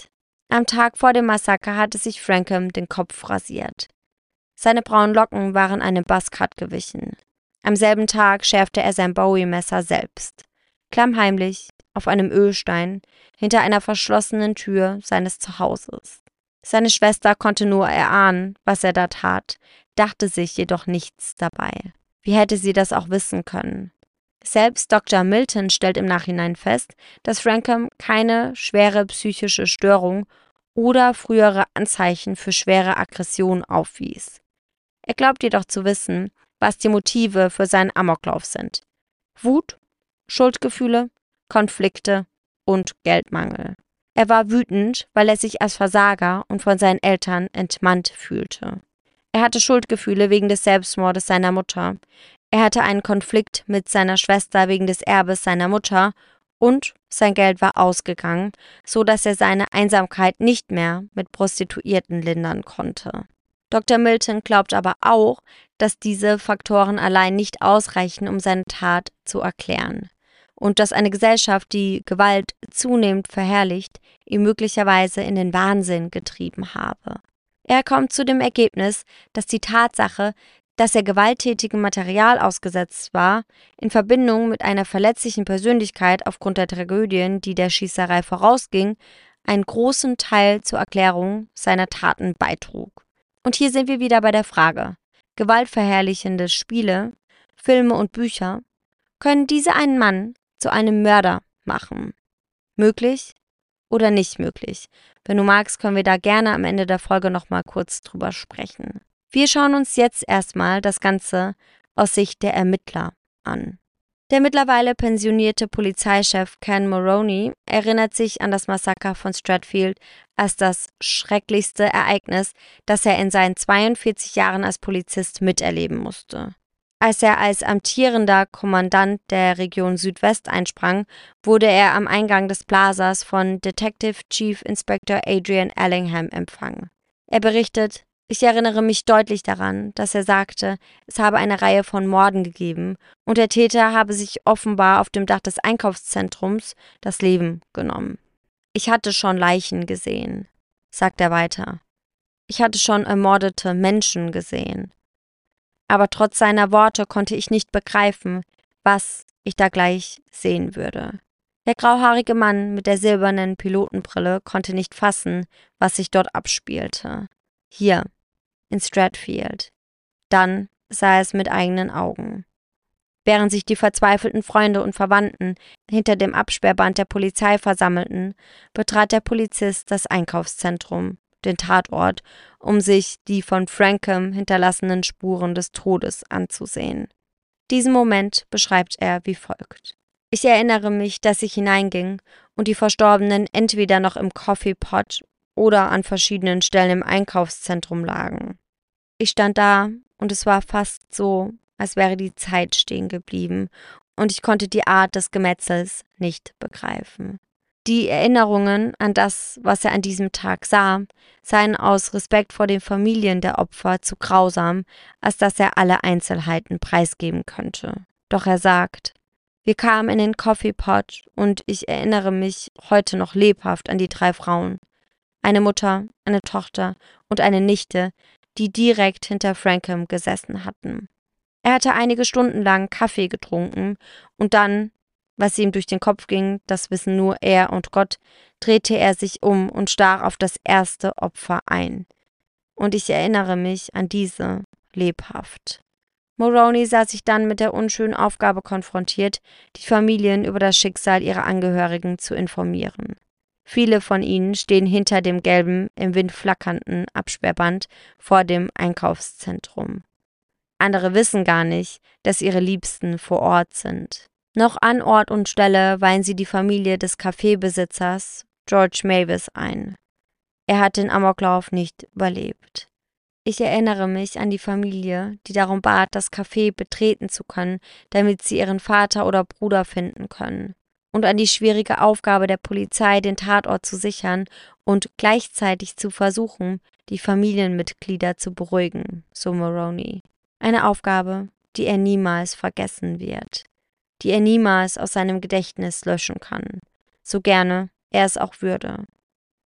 Am Tag vor dem Massaker hatte sich Francom den Kopf rasiert. Seine braunen Locken waren einem Buzzcut gewichen. Am selben Tag schärfte er sein Bowie-Messer selbst, klammheimlich, auf einem Ölstein, hinter einer verschlossenen Tür seines Zuhauses. Seine Schwester konnte nur erahnen, was er da tat, dachte sich jedoch nichts dabei. Wie hätte sie das auch wissen können? Selbst Doktor Milton stellt im Nachhinein fest, dass Francom keine schwere psychische Störung oder frühere Anzeichen für schwere Aggression aufwies. Er glaubt jedoch zu wissen, was die Motive für seinen Amoklauf sind. Wut, Schuldgefühle, Konflikte und Geldmangel. Er war wütend, weil er sich als Versager und von seinen Eltern entmannt fühlte. Er hatte Schuldgefühle wegen des Selbstmordes seiner Mutter. Er hatte einen Konflikt mit seiner Schwester wegen des Erbes seiner Mutter und sein Geld war ausgegangen, so dass er seine Einsamkeit nicht mehr mit Prostituierten lindern konnte. Doktor Milton glaubt aber auch, dass diese Faktoren allein nicht ausreichen, um seine Tat zu erklären. Und dass eine Gesellschaft, die Gewalt zunehmend verherrlicht, ihn möglicherweise in den Wahnsinn getrieben habe. Er kommt zu dem Ergebnis, dass die Tatsache, dass er gewalttätigem Material ausgesetzt war, in Verbindung mit einer verletzlichen Persönlichkeit aufgrund der Tragödien, die der Schießerei vorausging, einen großen Teil zur Erklärung seiner Taten beitrug. Und hier sind wir wieder bei der Frage: Gewaltverherrlichende Spiele, Filme und Bücher, können diese einen Mann zu einem Mörder machen? Möglich oder nicht möglich? Wenn du magst, können wir da gerne am Ende der Folge nochmal kurz drüber sprechen. Wir schauen uns jetzt erstmal das Ganze aus Sicht der Ermittler an. Der mittlerweile pensionierte Polizeichef Ken Moroney erinnert sich an das Massaker von Stratfield als das schrecklichste Ereignis, das er in seinen zweiundvierzig Jahren als Polizist miterleben musste. Als er als amtierender Kommandant der Region Südwest einsprang, wurde er am Eingang des Plazas von Detective Chief Inspector Adrian Allingham empfangen. Er berichtet: Ich erinnere mich deutlich daran, dass er sagte, es habe eine Reihe von Morden gegeben und der Täter habe sich offenbar auf dem Dach des Einkaufszentrums das Leben genommen. Ich hatte schon Leichen gesehen, sagt er weiter. Ich hatte schon ermordete Menschen gesehen. Aber trotz seiner Worte konnte ich nicht begreifen, was ich da gleich sehen würde. Der grauhaarige Mann mit der silbernen Pilotenbrille konnte nicht fassen, was sich dort abspielte. Hier, in Stratfield. Dann sah er es mit eigenen Augen. Während sich die verzweifelten Freunde und Verwandten hinter dem Absperrband der Polizei versammelten, betrat der Polizist das Einkaufszentrum, den Tatort, um sich die von Francom hinterlassenen Spuren des Todes anzusehen. Diesen Moment beschreibt er wie folgt: Ich erinnere mich, dass ich hineinging und die Verstorbenen entweder noch im Coffeepot oder an verschiedenen Stellen im Einkaufszentrum lagen. Ich stand da und es war fast so, als wäre die Zeit stehen geblieben und ich konnte die Art des Gemetzels nicht begreifen. Die Erinnerungen an das, was er an diesem Tag sah, seien aus Respekt vor den Familien der Opfer zu grausam, als dass er alle Einzelheiten preisgeben könnte. Doch er sagt: Wir kamen in den Coffeepot und ich erinnere mich heute noch lebhaft an die drei Frauen. Eine Mutter, eine Tochter und eine Nichte, die direkt hinter Francom gesessen hatten. Er hatte einige Stunden lang Kaffee getrunken und dann, was ihm durch den Kopf ging, das wissen nur er und Gott, drehte er sich um und stach auf das erste Opfer ein. Und ich erinnere mich an diese lebhaft. Moroney sah sich dann mit der unschönen Aufgabe konfrontiert, die Familien über das Schicksal ihrer Angehörigen zu informieren. Viele von ihnen stehen hinter dem gelben, im Wind flackernden Absperrband vor dem Einkaufszentrum. Andere wissen gar nicht, dass ihre Liebsten vor Ort sind. Noch an Ort und Stelle weihen sie die Familie des Kaffeebesitzers George Mavis ein. Er hat den Amoklauf nicht überlebt. Ich erinnere mich an die Familie, die darum bat, das Café betreten zu können, damit sie ihren Vater oder Bruder finden können. Und an die schwierige Aufgabe der Polizei, den Tatort zu sichern und gleichzeitig zu versuchen, die Familienmitglieder zu beruhigen, so Moroney. Eine Aufgabe, die er niemals vergessen wird, die er niemals aus seinem Gedächtnis löschen kann, so gerne er es auch würde.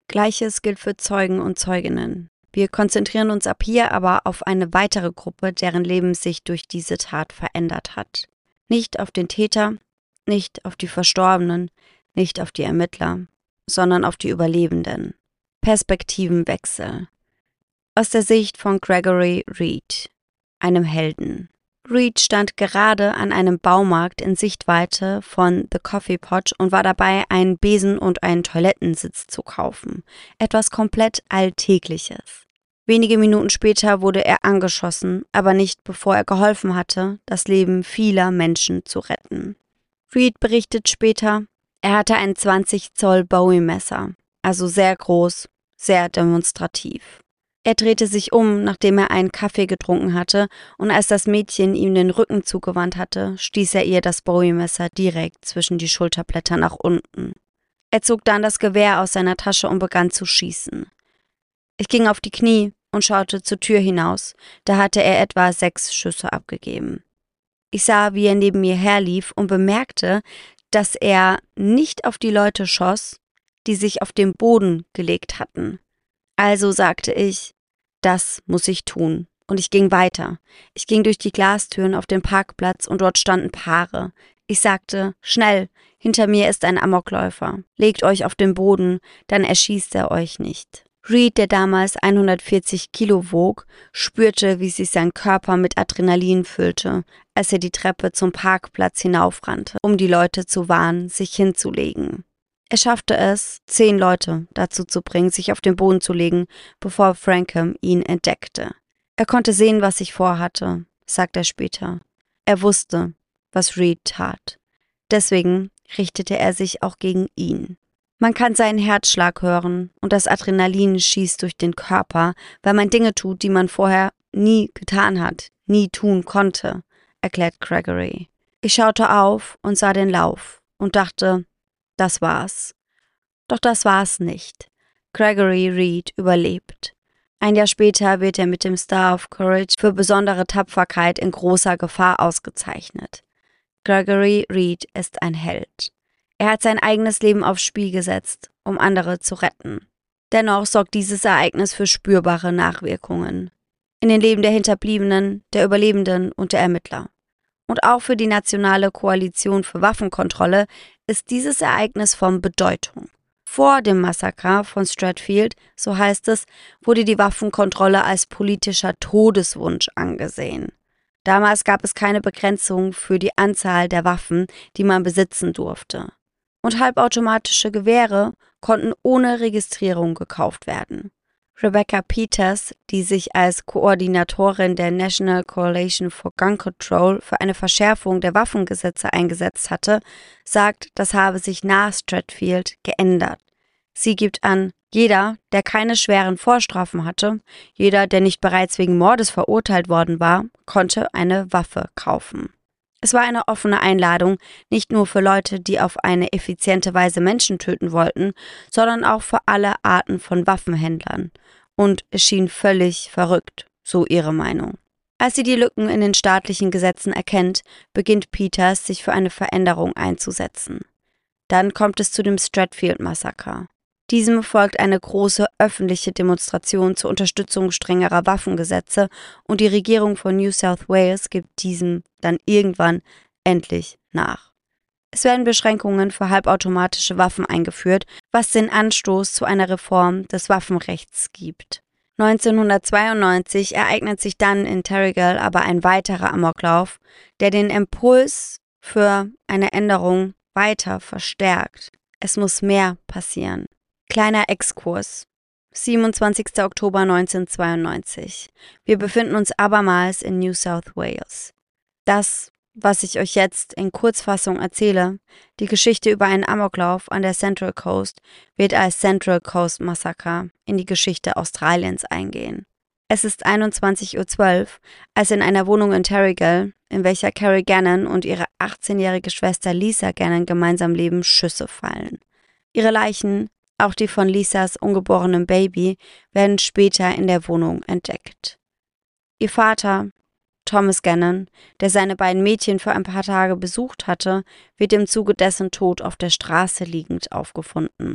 Gleiches gilt für Zeugen und Zeuginnen. Wir konzentrieren uns ab hier aber auf eine weitere Gruppe, deren Leben sich durch diese Tat verändert hat. Nicht auf den Täter, nicht auf die Verstorbenen, nicht auf die Ermittler, sondern auf die Überlebenden. Perspektivenwechsel. Aus der Sicht von Gregory Reed, einem Helden. Reed stand gerade an einem Baumarkt in Sichtweite von The Coffee Pot und war dabei, einen Besen und einen Toilettensitz zu kaufen. Etwas komplett Alltägliches. Wenige Minuten später wurde er angeschossen, aber nicht bevor er geholfen hatte, das Leben vieler Menschen zu retten. Reed berichtet später, er hatte ein zwanzig Zoll Bowie-Messer, also sehr groß, sehr demonstrativ. Er drehte sich um, nachdem er einen Kaffee getrunken hatte, und als das Mädchen ihm den Rücken zugewandt hatte, stieß er ihr das Bowie-Messer direkt zwischen die Schulterblätter nach unten. Er zog dann das Gewehr aus seiner Tasche und begann zu schießen. Ich ging auf die Knie und schaute zur Tür hinaus, da hatte er etwa sechs Schüsse abgegeben. Ich sah, wie er neben mir herlief und bemerkte, dass er nicht auf die Leute schoss, die sich auf den Boden gelegt hatten. Also sagte ich, das muss ich tun. Und ich ging weiter. Ich ging durch die Glastüren auf den Parkplatz und dort standen Paare. Ich sagte, schnell, hinter mir ist ein Amokläufer. Legt euch auf den Boden, dann erschießt er euch nicht. Reed, der damals hundertvierzig Kilo wog, spürte, wie sich sein Körper mit Adrenalin füllte, als er die Treppe zum Parkplatz hinaufrannte, um die Leute zu warnen, sich hinzulegen. Er schaffte es, zehn Leute dazu zu bringen, sich auf den Boden zu legen, bevor Frankham ihn entdeckte. Er konnte sehen, was ich vorhatte, sagt er später. Er wusste, was Reed tat. Deswegen richtete er sich auch gegen ihn. Man kann seinen Herzschlag hören und das Adrenalin schießt durch den Körper, weil man Dinge tut, die man vorher nie getan hat, nie tun konnte, erklärt Gregory. Ich schaute auf und sah den Lauf und dachte, das war's. Doch das war's nicht. Gregory Reed überlebt. Ein Jahr später wird er mit dem Star of Courage für besondere Tapferkeit in großer Gefahr ausgezeichnet. Gregory Reed ist ein Held. Er hat sein eigenes Leben aufs Spiel gesetzt, um andere zu retten. Dennoch sorgt dieses Ereignis für spürbare Nachwirkungen. In den Leben der Hinterbliebenen, der Überlebenden und der Ermittler. Und auch für die Nationale Koalition für Waffenkontrolle ist dieses Ereignis von Bedeutung. Vor dem Massaker von Stratfield, so heißt es, wurde die Waffenkontrolle als politischer Todeswunsch angesehen. Damals gab es keine Begrenzung für die Anzahl der Waffen, die man besitzen durfte. Und halbautomatische Gewehre konnten ohne Registrierung gekauft werden. Rebecca Peters, die sich als Koordinatorin der National Coalition for Gun Control für eine Verschärfung der Waffengesetze eingesetzt hatte, sagt, das habe sich nach Stratfield geändert. Sie gibt an, jeder, der keine schweren Vorstrafen hatte, jeder, der nicht bereits wegen Mordes verurteilt worden war, konnte eine Waffe kaufen. Es war eine offene Einladung, nicht nur für Leute, die auf eine effiziente Weise Menschen töten wollten, sondern auch für alle Arten von Waffenhändlern. Und es schien völlig verrückt, so ihre Meinung. Als sie die Lücken in den staatlichen Gesetzen erkennt, beginnt Peters, sich für eine Veränderung einzusetzen. Dann kommt es zu dem Stratfield-Massaker. Diesem folgt eine große öffentliche Demonstration zur Unterstützung strengerer Waffengesetze und die Regierung von New South Wales gibt diesem dann irgendwann endlich nach. Es werden Beschränkungen für halbautomatische Waffen eingeführt, was den Anstoß zu einer Reform des Waffenrechts gibt. neunzehnhundertzweiundneunzig ereignet sich dann in Terrigal aber ein weiterer Amoklauf, der den Impuls für eine Änderung weiter verstärkt. Es muss mehr passieren. Kleiner Exkurs. siebenundzwanzigster Oktober neunzehnhundertzweiundneunzig. Wir befinden uns abermals in New South Wales. Das, was ich euch jetzt in Kurzfassung erzähle, die Geschichte über einen Amoklauf an der Central Coast, wird als Central Coast Massacre in die Geschichte Australiens eingehen. Es ist einundzwanzig Uhr zwölf, als in einer Wohnung in Terrigal, in welcher Carrie Gannon und ihre achtzehnjährige Schwester Lisa Gannon gemeinsam leben, Schüsse fallen. Ihre Leichen, auch die von Lisas ungeborenem Baby, werden später in der Wohnung entdeckt. Ihr Vater, Thomas Gannon, der seine beiden Mädchen für ein paar Tage besucht hatte, wird im Zuge dessen tot auf der Straße liegend aufgefunden.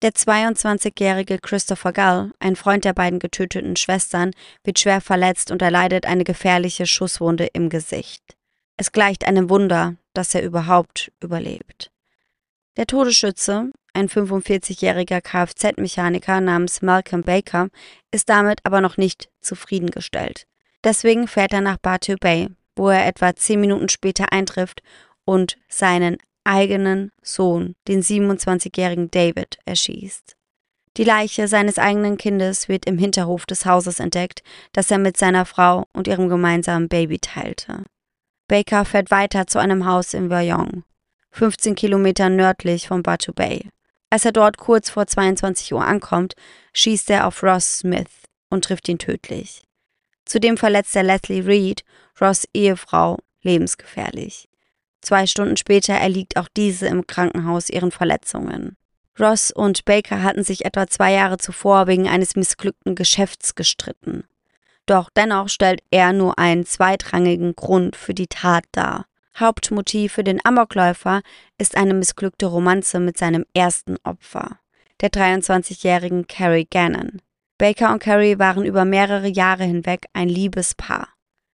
Der zweiundzwanzigjährige Christopher Gull, ein Freund der beiden getöteten Schwestern, wird schwer verletzt und erleidet eine gefährliche Schusswunde im Gesicht. Es gleicht einem Wunder, dass er überhaupt überlebt. Der Todesschütze, ein fünfundvierzigjähriger Kfz-Mechaniker namens Malcolm Baker, ist damit aber noch nicht zufriedengestellt. Deswegen fährt er nach Batu Bay, wo er etwa zehn Minuten später eintrifft und seinen eigenen Sohn, den siebenundzwanzigjährigen David, erschießt. Die Leiche seines eigenen Kindes wird im Hinterhof des Hauses entdeckt, das er mit seiner Frau und ihrem gemeinsamen Baby teilte. Baker fährt weiter zu einem Haus in Wyong, fünfzehn Kilometer nördlich von Batu Bay. Als er dort kurz vor zweiundzwanzig Uhr ankommt, schießt er auf Ross Smith und trifft ihn tödlich. Zudem verletzt er Leslie Reed, Ross' Ehefrau, lebensgefährlich. Zwei Stunden später erliegt auch diese im Krankenhaus ihren Verletzungen. Ross und Baker hatten sich etwa zwei Jahre zuvor wegen eines missglückten Geschäfts gestritten. Doch dennoch stellt er nur einen zweitrangigen Grund für die Tat dar. Hauptmotiv für den Amokläufer ist eine missglückte Romanze mit seinem ersten Opfer, der dreiundzwanzigjährigen Carrie Gannon. Baker und Carrie waren über mehrere Jahre hinweg ein Liebespaar.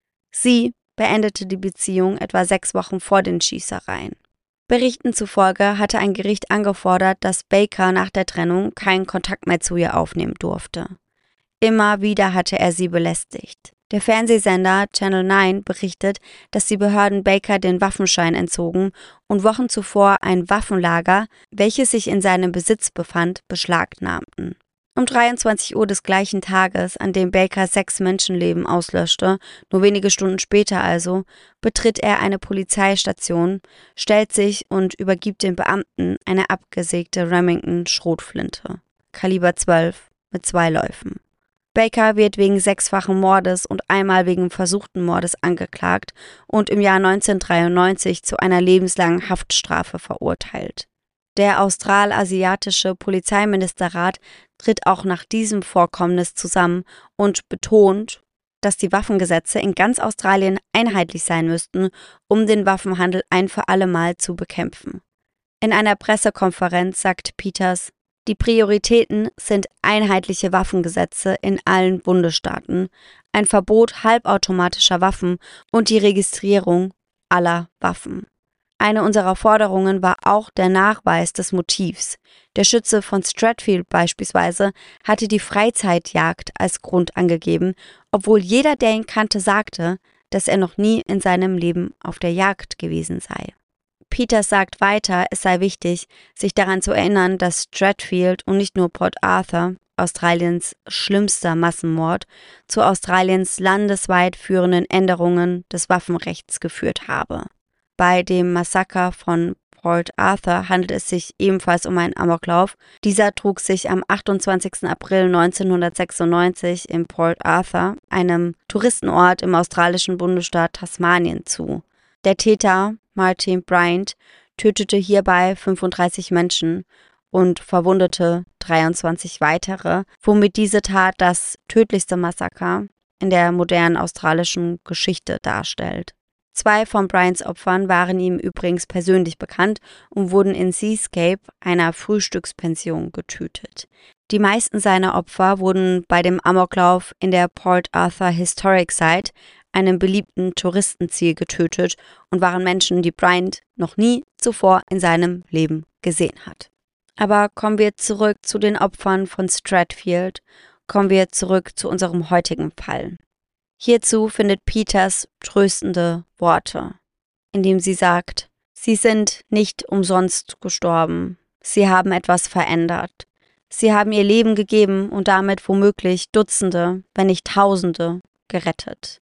Sie beendete die Beziehung etwa sechs Wochen vor den Schießereien. Berichten zufolge hatte ein Gericht angefordert, dass Baker nach der Trennung keinen Kontakt mehr zu ihr aufnehmen durfte. Immer wieder hatte er sie belästigt. Der Fernsehsender Channel neun berichtet, dass die Behörden Baker den Waffenschein entzogen und Wochen zuvor ein Waffenlager, welches sich in seinem Besitz befand, beschlagnahmten. Um dreiundzwanzig Uhr des gleichen Tages, an dem Baker sechs Menschenleben auslöschte, nur wenige Stunden später also, betritt er eine Polizeistation, stellt sich und übergibt den Beamten eine abgesägte Remington-Schrotflinte, Kaliber zwölf, mit zwei Läufen. Baker wird wegen sechsfachen Mordes und einmal wegen versuchten Mordes angeklagt und im Jahr neunzehnhundertdreiundneunzig zu einer lebenslangen Haftstrafe verurteilt. Der australasiatische Polizeiministerrat tritt auch nach diesem Vorkommnis zusammen und betont, dass die Waffengesetze in ganz Australien einheitlich sein müssten, um den Waffenhandel ein für alle Mal zu bekämpfen. In einer Pressekonferenz sagt Peters: Die Prioritäten sind einheitliche Waffengesetze in allen Bundesstaaten, ein Verbot halbautomatischer Waffen und die Registrierung aller Waffen. Eine unserer Forderungen war auch der Nachweis des Motivs. Der Schütze von Stratfield beispielsweise hatte die Freizeitjagd als Grund angegeben, obwohl jeder, der ihn kannte, sagte, dass er noch nie in seinem Leben auf der Jagd gewesen sei. Peters sagt weiter, es sei wichtig, sich daran zu erinnern, dass Stratfield und nicht nur Port Arthur, Australiens schlimmster Massenmord, zu Australiens landesweit führenden Änderungen des Waffenrechts geführt habe. Bei dem Massaker von Port Arthur handelt es sich ebenfalls um einen Amoklauf. Dieser trug sich am achtundzwanzigsten April neunzehnhundertsechsundneunzig in Port Arthur, einem Touristenort im australischen Bundesstaat Tasmanien, zu. Der Täter, Martin Bryant, tötete hierbei fünfunddreißig Menschen und verwundete dreiundzwanzig weitere, womit diese Tat das tödlichste Massaker in der modernen australischen Geschichte darstellt. Zwei von Bryants Opfern waren ihm übrigens persönlich bekannt und wurden in Seascape, einer Frühstückspension, getötet. Die meisten seiner Opfer wurden bei dem Amoklauf in der Port Arthur Historic Site, einem beliebten Touristenziel, getötet und waren Menschen, die Bryant noch nie zuvor in seinem Leben gesehen hat. Aber kommen wir zurück zu den Opfern von Stratfield, kommen wir zurück zu unserem heutigen Fall. Hierzu findet Peters tröstende Worte, indem sie sagt: Sie sind nicht umsonst gestorben, sie haben etwas verändert. Sie haben ihr Leben gegeben und damit womöglich Dutzende, wenn nicht Tausende, gerettet.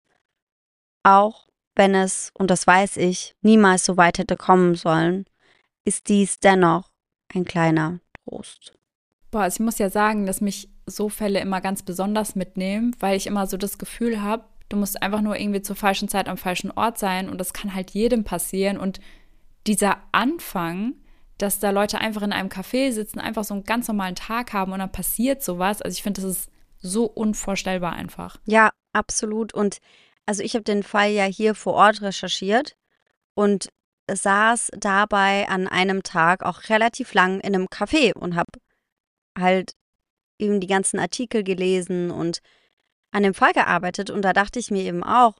Auch wenn es, und das weiß ich, niemals so weit hätte kommen sollen, ist dies dennoch ein kleiner Trost. Boah, also ich muss ja sagen, dass mich so Fälle immer ganz besonders mitnehmen, weil ich immer so das Gefühl habe, du musst einfach nur irgendwie zur falschen Zeit am falschen Ort sein und das kann halt jedem passieren. Und dieser Anfang, dass da Leute einfach in einem Café sitzen, einfach so einen ganz normalen Tag haben und dann passiert sowas, also ich finde, das ist so unvorstellbar einfach. Ja, absolut. Und also ich habe den Fall ja hier vor Ort recherchiert und saß dabei an einem Tag auch relativ lang in einem Café und habe halt eben die ganzen Artikel gelesen und an dem Fall gearbeitet. Und da dachte ich mir eben auch,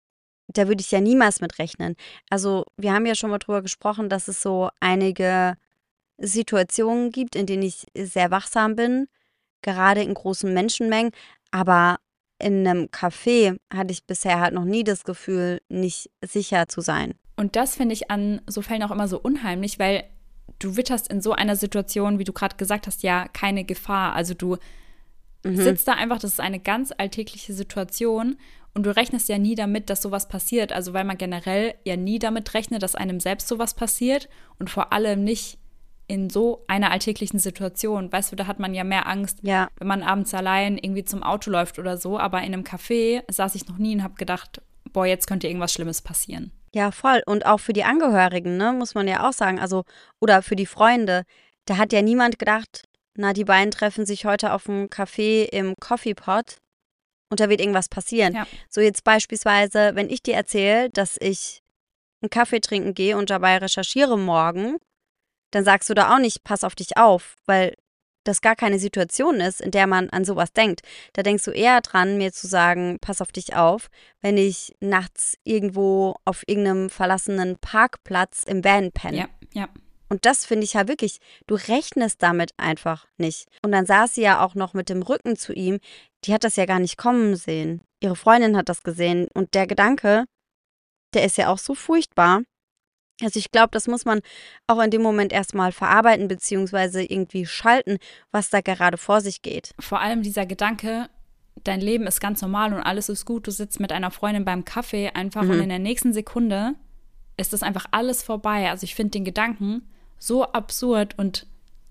da würde ich ja niemals mit rechnen. Also wir haben ja schon mal drüber gesprochen, dass es so einige Situationen gibt, in denen ich sehr wachsam bin, gerade in großen Menschenmengen. Aber in einem Café hatte ich bisher halt noch nie das Gefühl, nicht sicher zu sein. Und das finde ich an so Fällen auch immer so unheimlich, weil du witterst in so einer Situation, wie du gerade gesagt hast, ja keine Gefahr. Also du mhm. sitzt da einfach, das ist eine ganz alltägliche Situation und du rechnest ja nie damit, dass sowas passiert. Also weil man generell ja nie damit rechnet, dass einem selbst sowas passiert und vor allem nicht in so einer alltäglichen Situation. Weißt du, da hat man ja mehr Angst, ja. wenn man abends allein irgendwie zum Auto läuft oder so. Aber in einem Café saß ich noch nie und habe gedacht, boah, jetzt könnte irgendwas Schlimmes passieren. Ja, voll. Und auch für die Angehörigen, ne, muss man ja auch sagen. Also, oder für die Freunde. Da hat ja niemand gedacht, na, die beiden treffen sich heute auf dem Café im Coffee Pot und da wird irgendwas passieren. Ja. So jetzt beispielsweise, wenn ich dir erzähle, dass ich einen Kaffee trinken gehe und dabei recherchiere morgen, dann sagst du da auch nicht, pass auf dich auf, weil das gar keine Situation ist, in der man an sowas denkt. Da denkst du eher dran, mir zu sagen, pass auf dich auf, wenn ich nachts irgendwo auf irgendeinem verlassenen Parkplatz im Van penne. Ja, ja. Und das finde ich ja wirklich, du rechnest damit einfach nicht. Und dann saß sie ja auch noch mit dem Rücken zu ihm, die hat das ja gar nicht kommen sehen. Ihre Freundin hat das gesehen und der Gedanke, der ist ja auch so furchtbar. Also ich glaube, das muss man auch in dem Moment erstmal verarbeiten beziehungsweise irgendwie schalten, was da gerade vor sich geht. Vor allem dieser Gedanke, dein Leben ist ganz normal und alles ist gut, du sitzt mit einer Freundin beim Kaffee einfach mhm. und in der nächsten Sekunde ist das einfach alles vorbei. Also ich finde den Gedanken so absurd und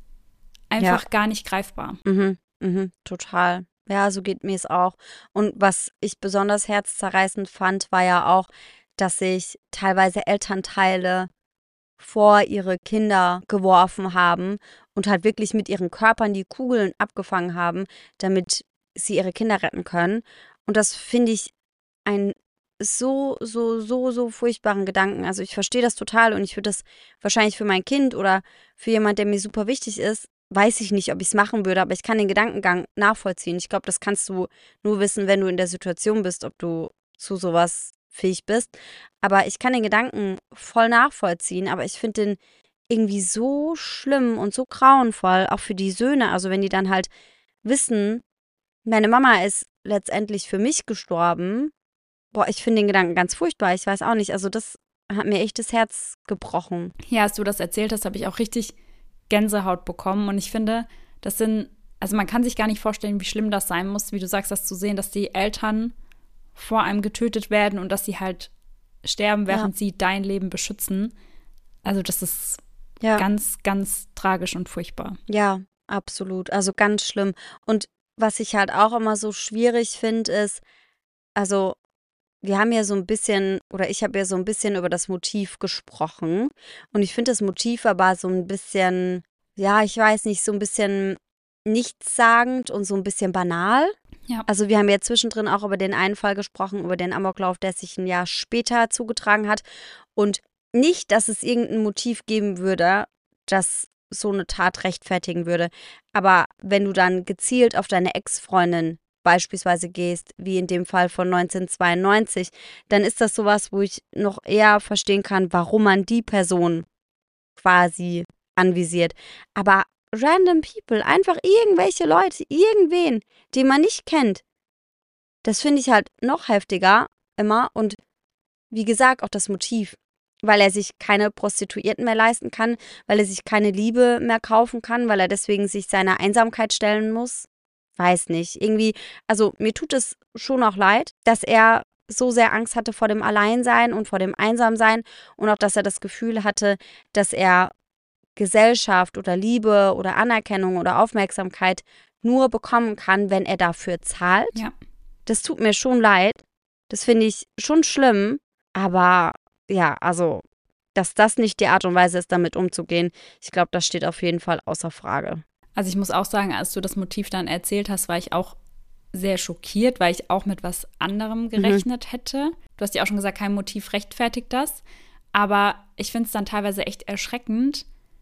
einfach ja. gar nicht greifbar. Mhm, mhm, total. Ja, so geht mir es auch. Und was ich besonders herzzerreißend fand, war ja auch, dass sich teilweise Elternteile vor ihre Kinder geworfen haben und halt wirklich mit ihren Körpern die Kugeln abgefangen haben, damit sie ihre Kinder retten können. Und das finde ich einen so, so, so, so furchtbaren Gedanken. Also ich verstehe das total und ich würde das wahrscheinlich für mein Kind oder für jemand, der mir super wichtig ist, weiß ich nicht, ob ich es machen würde, aber ich kann den Gedankengang nachvollziehen. Ich glaube, das kannst du nur wissen, wenn du in der Situation bist, ob du zu sowas fähig bist. Aber ich kann den Gedanken voll nachvollziehen, aber ich finde den irgendwie so schlimm und so grauenvoll, auch für die Söhne. Also wenn die dann halt wissen, meine Mama ist letztendlich für mich gestorben. Boah, ich finde den Gedanken ganz furchtbar. Ich weiß auch nicht, also das hat mir echt das Herz gebrochen. Ja, als du das erzählt hast, habe ich auch richtig Gänsehaut bekommen. Und ich finde, das sind, also man kann sich gar nicht vorstellen, wie schlimm das sein muss, wie du sagst, das zu sehen, dass die Eltern vor einem getötet werden und dass sie halt sterben, während ja. sie dein Leben beschützen. Also das ist ja. ganz, ganz tragisch und furchtbar. Ja, absolut. Also ganz schlimm. Und was ich halt auch immer so schwierig finde, ist, also wir haben ja so ein bisschen, oder ich habe ja so ein bisschen über das Motiv gesprochen. Und ich finde das Motiv aber so ein bisschen, ja, ich weiß nicht, so ein bisschen nichtssagend und so ein bisschen banal. Ja. Also wir haben ja zwischendrin auch über den einen Fall gesprochen, über den Amoklauf, der sich ein Jahr später zugetragen hat. Und nicht, dass es irgendein Motiv geben würde, das so eine Tat rechtfertigen würde. Aber wenn du dann gezielt auf deine Ex-Freundin beispielsweise gehst, wie in dem Fall von neunzehnhundertzweiundneunzig, dann ist das sowas, wo ich noch eher verstehen kann, warum man die Person quasi anvisiert. Aber random people, einfach irgendwelche Leute, irgendwen, den man nicht kennt, das finde ich halt noch heftiger immer. Und wie gesagt, auch das Motiv, weil er sich keine Prostituierten mehr leisten kann, weil er sich keine Liebe mehr kaufen kann, weil er deswegen sich seiner Einsamkeit stellen muss. Weiß nicht, irgendwie, also mir tut es schon auch leid, dass er so sehr Angst hatte vor dem Alleinsein und vor dem Einsamsein und auch, dass er das Gefühl hatte, dass er Gesellschaft oder Liebe oder Anerkennung oder Aufmerksamkeit nur bekommen kann, wenn er dafür zahlt. Ja. Das tut mir schon leid. Das finde ich schon schlimm. Aber ja, also, dass das nicht die Art und Weise ist, damit umzugehen, ich glaube, das steht auf jeden Fall außer Frage. Also ich muss auch sagen, als du das Motiv dann erzählt hast, war ich auch sehr schockiert, weil ich auch mit was anderem gerechnet mhm. hätte. Du hast ja auch schon gesagt, kein Motiv rechtfertigt das. Aber ich finde es dann teilweise echt erschreckend,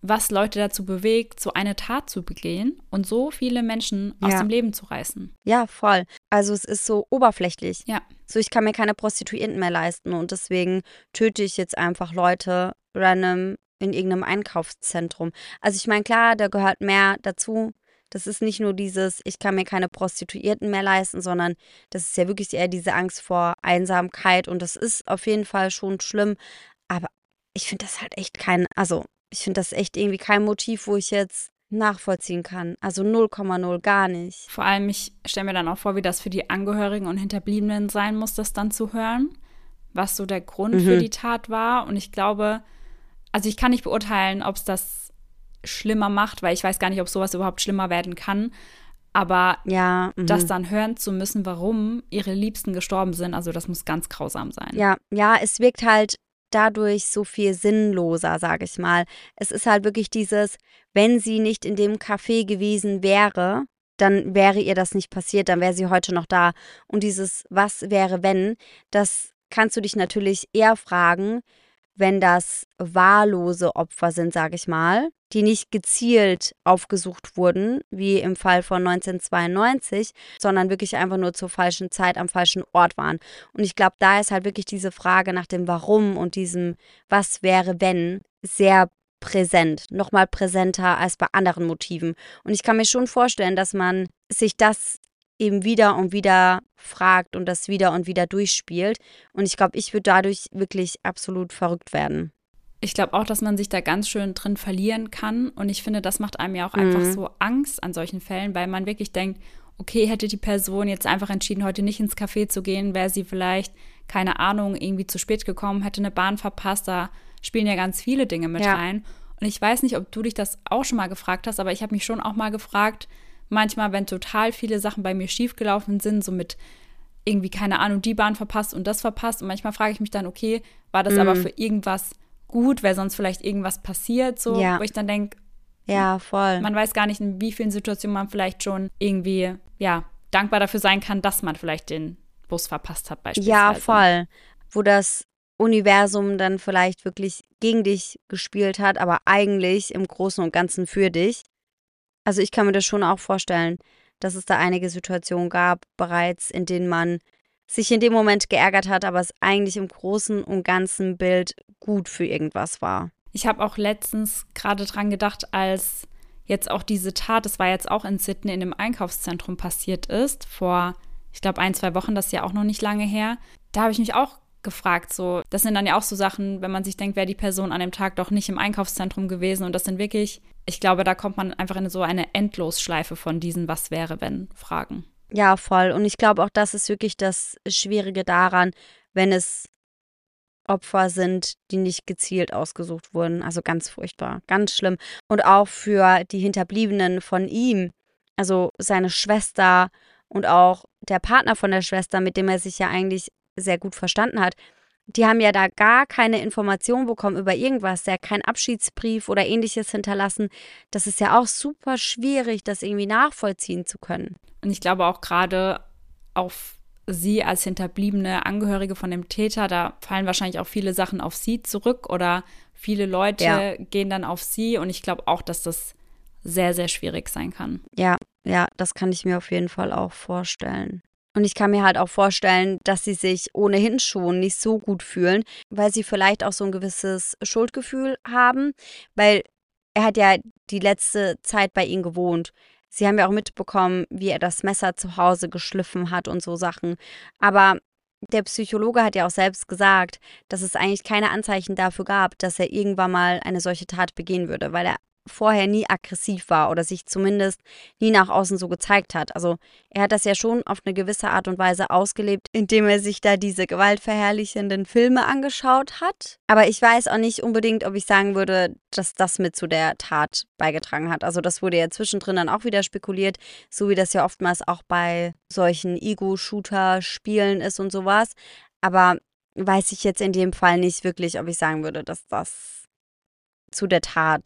was Leute dazu bewegt, so eine Tat zu begehen und so viele Menschen aus Ja. dem Leben zu reißen. Ja, voll. Also es ist so oberflächlich. Ja. So, ich kann mir keine Prostituierten mehr leisten und deswegen töte ich jetzt einfach Leute random in irgendeinem Einkaufszentrum. Also ich meine, klar, da gehört mehr dazu. Das ist nicht nur dieses, ich kann mir keine Prostituierten mehr leisten, sondern das ist ja wirklich eher diese Angst vor Einsamkeit und das ist auf jeden Fall schon schlimm. Aber ich finde das halt echt kein, also ich finde das echt irgendwie kein Motiv, wo ich jetzt nachvollziehen kann. Also null Komma null, gar nicht. Vor allem, ich stelle mir dann auch vor, wie das für die Angehörigen und Hinterbliebenen sein muss, das dann zu hören, was so der Grund Mhm. für die Tat war. Und ich glaube, also ich kann nicht beurteilen, ob es das schlimmer macht, weil ich weiß gar nicht, ob sowas überhaupt schlimmer werden kann. Aber Ja, mhm. das dann hören zu müssen, warum ihre Liebsten gestorben sind, also das muss ganz grausam sein. Ja, ja, es wirkt halt dadurch so viel sinnloser, sage ich mal. Es ist halt wirklich dieses, wenn sie nicht in dem Café gewesen wäre, dann wäre ihr das nicht passiert, dann wäre sie heute noch da. Und dieses was wäre, wenn, das kannst du dich natürlich eher fragen, wenn das wahllose Opfer sind, sage ich mal, die nicht gezielt aufgesucht wurden, wie im Fall von neunzehnhundertzweiundneunzig, sondern wirklich einfach nur zur falschen Zeit am falschen Ort waren. Und ich glaube, da ist halt wirklich diese Frage nach dem Warum und diesem Was wäre, wenn, sehr präsent. Nochmal präsenter als bei anderen Motiven. Und ich kann mir schon vorstellen, dass man sich das eben wieder und wieder fragt und das wieder und wieder durchspielt. Und ich glaube, ich würde dadurch wirklich absolut verrückt werden. Ich glaube auch, dass man sich da ganz schön drin verlieren kann. Und ich finde, das macht einem ja auch einfach Mhm. so Angst an solchen Fällen, weil man wirklich denkt, okay, hätte die Person jetzt einfach entschieden, heute nicht ins Café zu gehen, wäre sie vielleicht, keine Ahnung, irgendwie zu spät gekommen, hätte eine Bahn verpasst. Da spielen ja ganz viele Dinge mit Ja. rein. Und ich weiß nicht, ob du dich das auch schon mal gefragt hast, aber ich habe mich schon auch mal gefragt, manchmal, wenn total viele Sachen bei mir schiefgelaufen sind, so mit irgendwie, keine Ahnung, die Bahn verpasst und das verpasst. Und manchmal frage ich mich dann, okay, war das Mhm. aber für irgendwas gut, weil sonst vielleicht irgendwas passiert, so, Ja. wo ich dann denke, Ja, voll. man weiß gar nicht, in wie vielen Situationen man vielleicht schon irgendwie, ja, dankbar dafür sein kann, dass man vielleicht den Bus verpasst hat, beispielsweise. Ja, voll. Wo das Universum dann vielleicht wirklich gegen dich gespielt hat, aber eigentlich im Großen und Ganzen für dich. Also ich kann mir das schon auch vorstellen, dass es da einige Situationen gab bereits, in denen man sich in dem Moment geärgert hat, aber es eigentlich im Großen und Ganzen Bild gut für irgendwas war. Ich habe auch letztens gerade dran gedacht, als jetzt auch diese Tat, das war jetzt auch in Sydney in einem Einkaufszentrum passiert ist, vor, ich glaube, ein, zwei Wochen, das ist ja auch noch nicht lange her. Da habe ich mich auch gefragt, so, das sind dann ja auch so Sachen, wenn man sich denkt, wäre die Person an dem Tag doch nicht im Einkaufszentrum gewesen. Und das sind wirklich, ich glaube, da kommt man einfach in so eine Endlosschleife von diesen Was wäre, wenn Fragen. Ja, voll. Und ich glaube auch, das ist wirklich das Schwierige daran, wenn es Opfer sind, die nicht gezielt ausgesucht wurden. Also ganz furchtbar, ganz schlimm. Und auch für die Hinterbliebenen von ihm, also seine Schwester und auch der Partner von der Schwester, mit dem er sich ja eigentlich sehr gut verstanden hat, die haben ja da gar keine Information bekommen über irgendwas, der hat keinen Abschiedsbrief oder ähnliches hinterlassen. Das ist ja auch super schwierig, das irgendwie nachvollziehen zu können. Und ich glaube auch gerade auf sie als hinterbliebene Angehörige von dem Täter, da fallen wahrscheinlich auch viele Sachen auf sie zurück oder viele Leute Ja. gehen dann auf sie. Und ich glaube auch, dass das sehr, sehr schwierig sein kann. Ja, ja, das kann ich mir auf jeden Fall auch vorstellen. Und ich kann mir halt auch vorstellen, dass sie sich ohnehin schon nicht so gut fühlen, weil sie vielleicht auch so ein gewisses Schuldgefühl haben, weil er hat ja die letzte Zeit bei ihnen gewohnt. Sie haben ja auch mitbekommen, wie er das Messer zu Hause geschliffen hat und so Sachen. Aber der Psychologe hat ja auch selbst gesagt, dass es eigentlich keine Anzeichen dafür gab, dass er irgendwann mal eine solche Tat begehen würde, weil er vorher nie aggressiv war oder sich zumindest nie nach außen so gezeigt hat. Also er hat das ja schon auf eine gewisse Art und Weise ausgelebt, indem er sich da diese gewaltverherrlichenden Filme angeschaut hat. Aber ich weiß auch nicht unbedingt, ob ich sagen würde, dass das mit zu der Tat beigetragen hat. Also das wurde ja zwischendrin dann auch wieder spekuliert, so wie das ja oftmals auch bei solchen Ego-Shooter-Spielen ist und sowas. Aber weiß ich jetzt in dem Fall nicht wirklich, ob ich sagen würde, dass das zu der Tat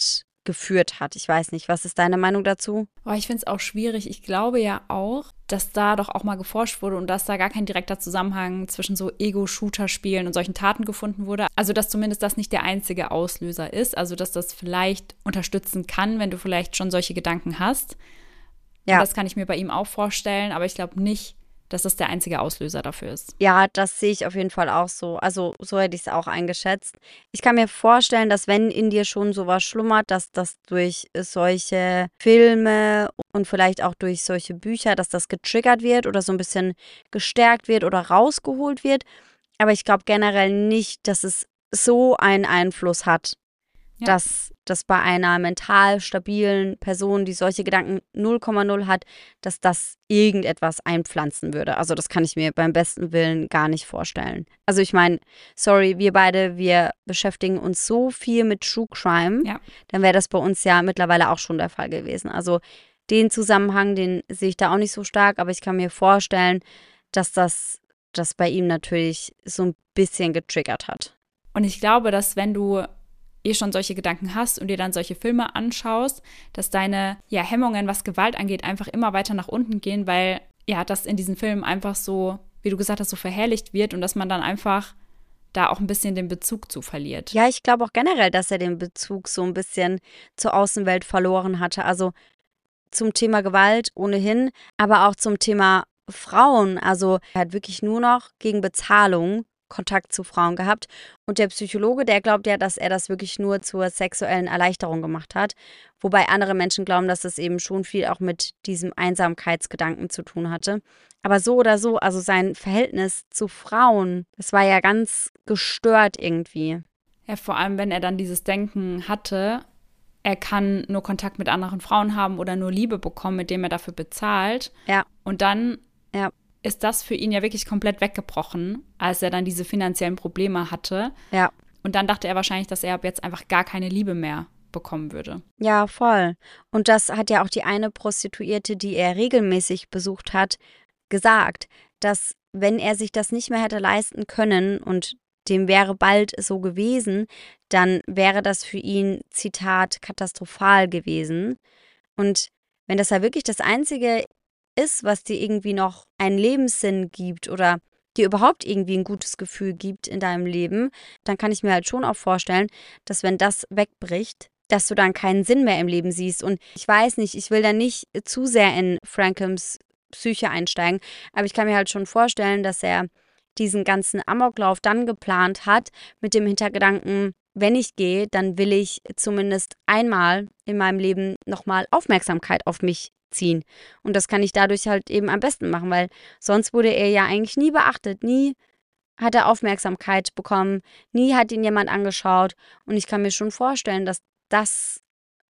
geführt hat. Ich weiß nicht, was ist deine Meinung dazu? Oh, ich finde es auch schwierig. Ich glaube ja auch, dass da doch auch mal geforscht wurde und dass da gar kein direkter Zusammenhang zwischen so Ego-Shooter-Spielen und solchen Taten gefunden wurde. Also, dass zumindest das nicht der einzige Auslöser ist. Also, dass das vielleicht unterstützen kann, wenn du vielleicht schon solche Gedanken hast. Ja. Und das kann ich mir bei ihm auch vorstellen, aber ich glaube nicht, dass das der einzige Auslöser dafür ist. Ja, das sehe ich auf jeden Fall auch so. Also so hätte ich es auch eingeschätzt. Ich kann mir vorstellen, dass wenn in dir schon sowas schlummert, dass das durch solche Filme und vielleicht auch durch solche Bücher, dass das getriggert wird oder so ein bisschen gestärkt wird oder rausgeholt wird. Aber ich glaube generell nicht, dass es so einen Einfluss hat, ja. dass das bei einer mental stabilen Person, die solche Gedanken null Komma null hat, dass das irgendetwas einpflanzen würde. Also das kann ich mir beim besten Willen gar nicht vorstellen. Also ich meine, sorry, wir beide, wir beschäftigen uns so viel mit True Crime, ja. Dann wäre das bei uns ja mittlerweile auch schon der Fall gewesen. Also den Zusammenhang, den sehe ich da auch nicht so stark, aber ich kann mir vorstellen, dass das, das bei ihm natürlich so ein bisschen getriggert hat. Und ich glaube, dass wenn du eh schon solche Gedanken hast und dir dann solche Filme anschaust, dass deine ja, Hemmungen, was Gewalt angeht, einfach immer weiter nach unten gehen, weil ja, das in diesen Filmen einfach so, wie du gesagt hast, so verherrlicht wird und dass man dann einfach da auch ein bisschen den Bezug zu verliert. Ja, ich glaube auch generell, dass er den Bezug so ein bisschen zur Außenwelt verloren hatte. Also zum Thema Gewalt ohnehin, aber auch zum Thema Frauen. Also er hat wirklich nur noch gegen Bezahlung Kontakt zu Frauen gehabt. Und der Psychologe, der glaubt ja, dass er das wirklich nur zur sexuellen Erleichterung gemacht hat. Wobei andere Menschen glauben, dass es eben schon viel auch mit diesem Einsamkeitsgedanken zu tun hatte. Aber so oder so, also sein Verhältnis zu Frauen, das war ja ganz gestört irgendwie. Ja, vor allem, wenn er dann dieses Denken hatte, er kann nur Kontakt mit anderen Frauen haben oder nur Liebe bekommen, mit dem er dafür bezahlt. Ja. Und dann ja. ist das für ihn ja wirklich komplett weggebrochen, als er dann diese finanziellen Probleme hatte. Ja. Und dann dachte er wahrscheinlich, dass er ab jetzt einfach gar keine Liebe mehr bekommen würde. Ja, voll. Und das hat ja auch die eine Prostituierte, die er regelmäßig besucht hat, gesagt, dass wenn er sich das nicht mehr hätte leisten können und dem wäre bald so gewesen, dann wäre das für ihn, Zitat, katastrophal gewesen. Und wenn das ja wirklich das Einzige ist, was dir irgendwie noch einen Lebenssinn gibt oder dir überhaupt irgendwie ein gutes Gefühl gibt in deinem Leben, dann kann ich mir halt schon auch vorstellen, dass wenn das wegbricht, dass du dann keinen Sinn mehr im Leben siehst. Und ich weiß nicht, ich will da nicht zu sehr in Frankums Psyche einsteigen, aber ich kann mir halt schon vorstellen, dass er diesen ganzen Amoklauf dann geplant hat mit dem Hintergedanken, wenn ich gehe, dann will ich zumindest einmal in meinem Leben nochmal Aufmerksamkeit auf mich ziehen. Und das kann ich dadurch halt eben am besten machen, weil sonst wurde er ja eigentlich nie beachtet, nie hat er Aufmerksamkeit bekommen, nie hat ihn jemand angeschaut. Und ich kann mir schon vorstellen, dass das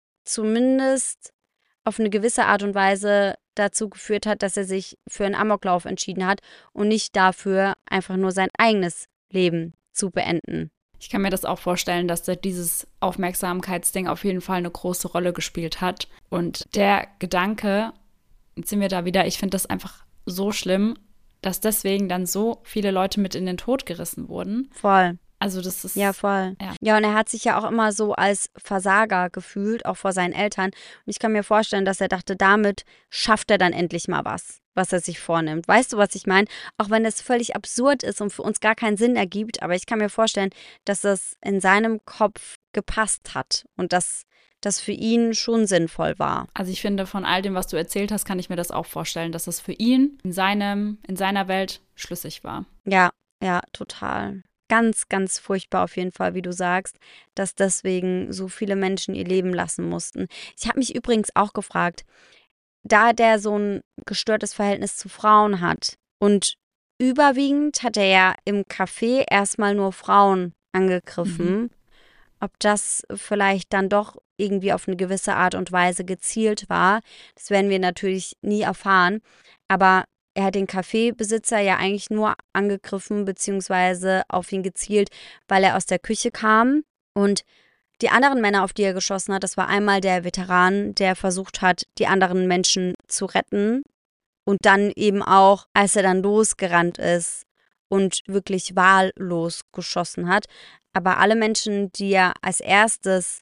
zumindest auf eine gewisse Art und Weise dazu geführt hat, dass er sich für einen Amoklauf entschieden hat und nicht dafür, einfach nur sein eigenes Leben zu beenden. Ich kann mir das auch vorstellen, dass dieses Aufmerksamkeitsding auf jeden Fall eine große Rolle gespielt hat. Und der Gedanke, jetzt sind wir da wieder, ich finde das einfach so schlimm, dass deswegen dann so viele Leute mit in den Tod gerissen wurden. Voll. Also das ist... Ja, voll. Ja. ja, und er hat sich ja auch immer so als Versager gefühlt, auch vor seinen Eltern. Und ich kann mir vorstellen, dass er dachte, damit schafft er dann endlich mal was, was er sich vornimmt. Weißt du, was ich meine? Auch wenn es völlig absurd ist und für uns gar keinen Sinn ergibt, aber ich kann mir vorstellen, dass das in seinem Kopf gepasst hat und dass das für ihn schon sinnvoll war. Also ich finde, von all dem, was du erzählt hast, kann ich mir das auch vorstellen, dass das für ihn in seinem, in seiner Welt schlüssig war. Ja, ja, total. Ganz, ganz furchtbar auf jeden Fall, wie du sagst, dass deswegen so viele Menschen ihr Leben lassen mussten. Ich habe mich übrigens auch gefragt, da der so ein gestörtes Verhältnis zu Frauen hat und überwiegend hat er ja im Café erstmal nur Frauen angegriffen, mhm. ob das vielleicht dann doch irgendwie auf eine gewisse Art und Weise gezielt war, das werden wir natürlich nie erfahren, aber er hat den Kaffeebesitzer ja eigentlich nur angegriffen bzw. auf ihn gezielt, weil er aus der Küche kam. Und die anderen Männer, auf die er geschossen hat, das war einmal der Veteran, der versucht hat, die anderen Menschen zu retten. Und dann eben auch, als er dann losgerannt ist und wirklich wahllos geschossen hat. Aber alle Menschen, die er als erstes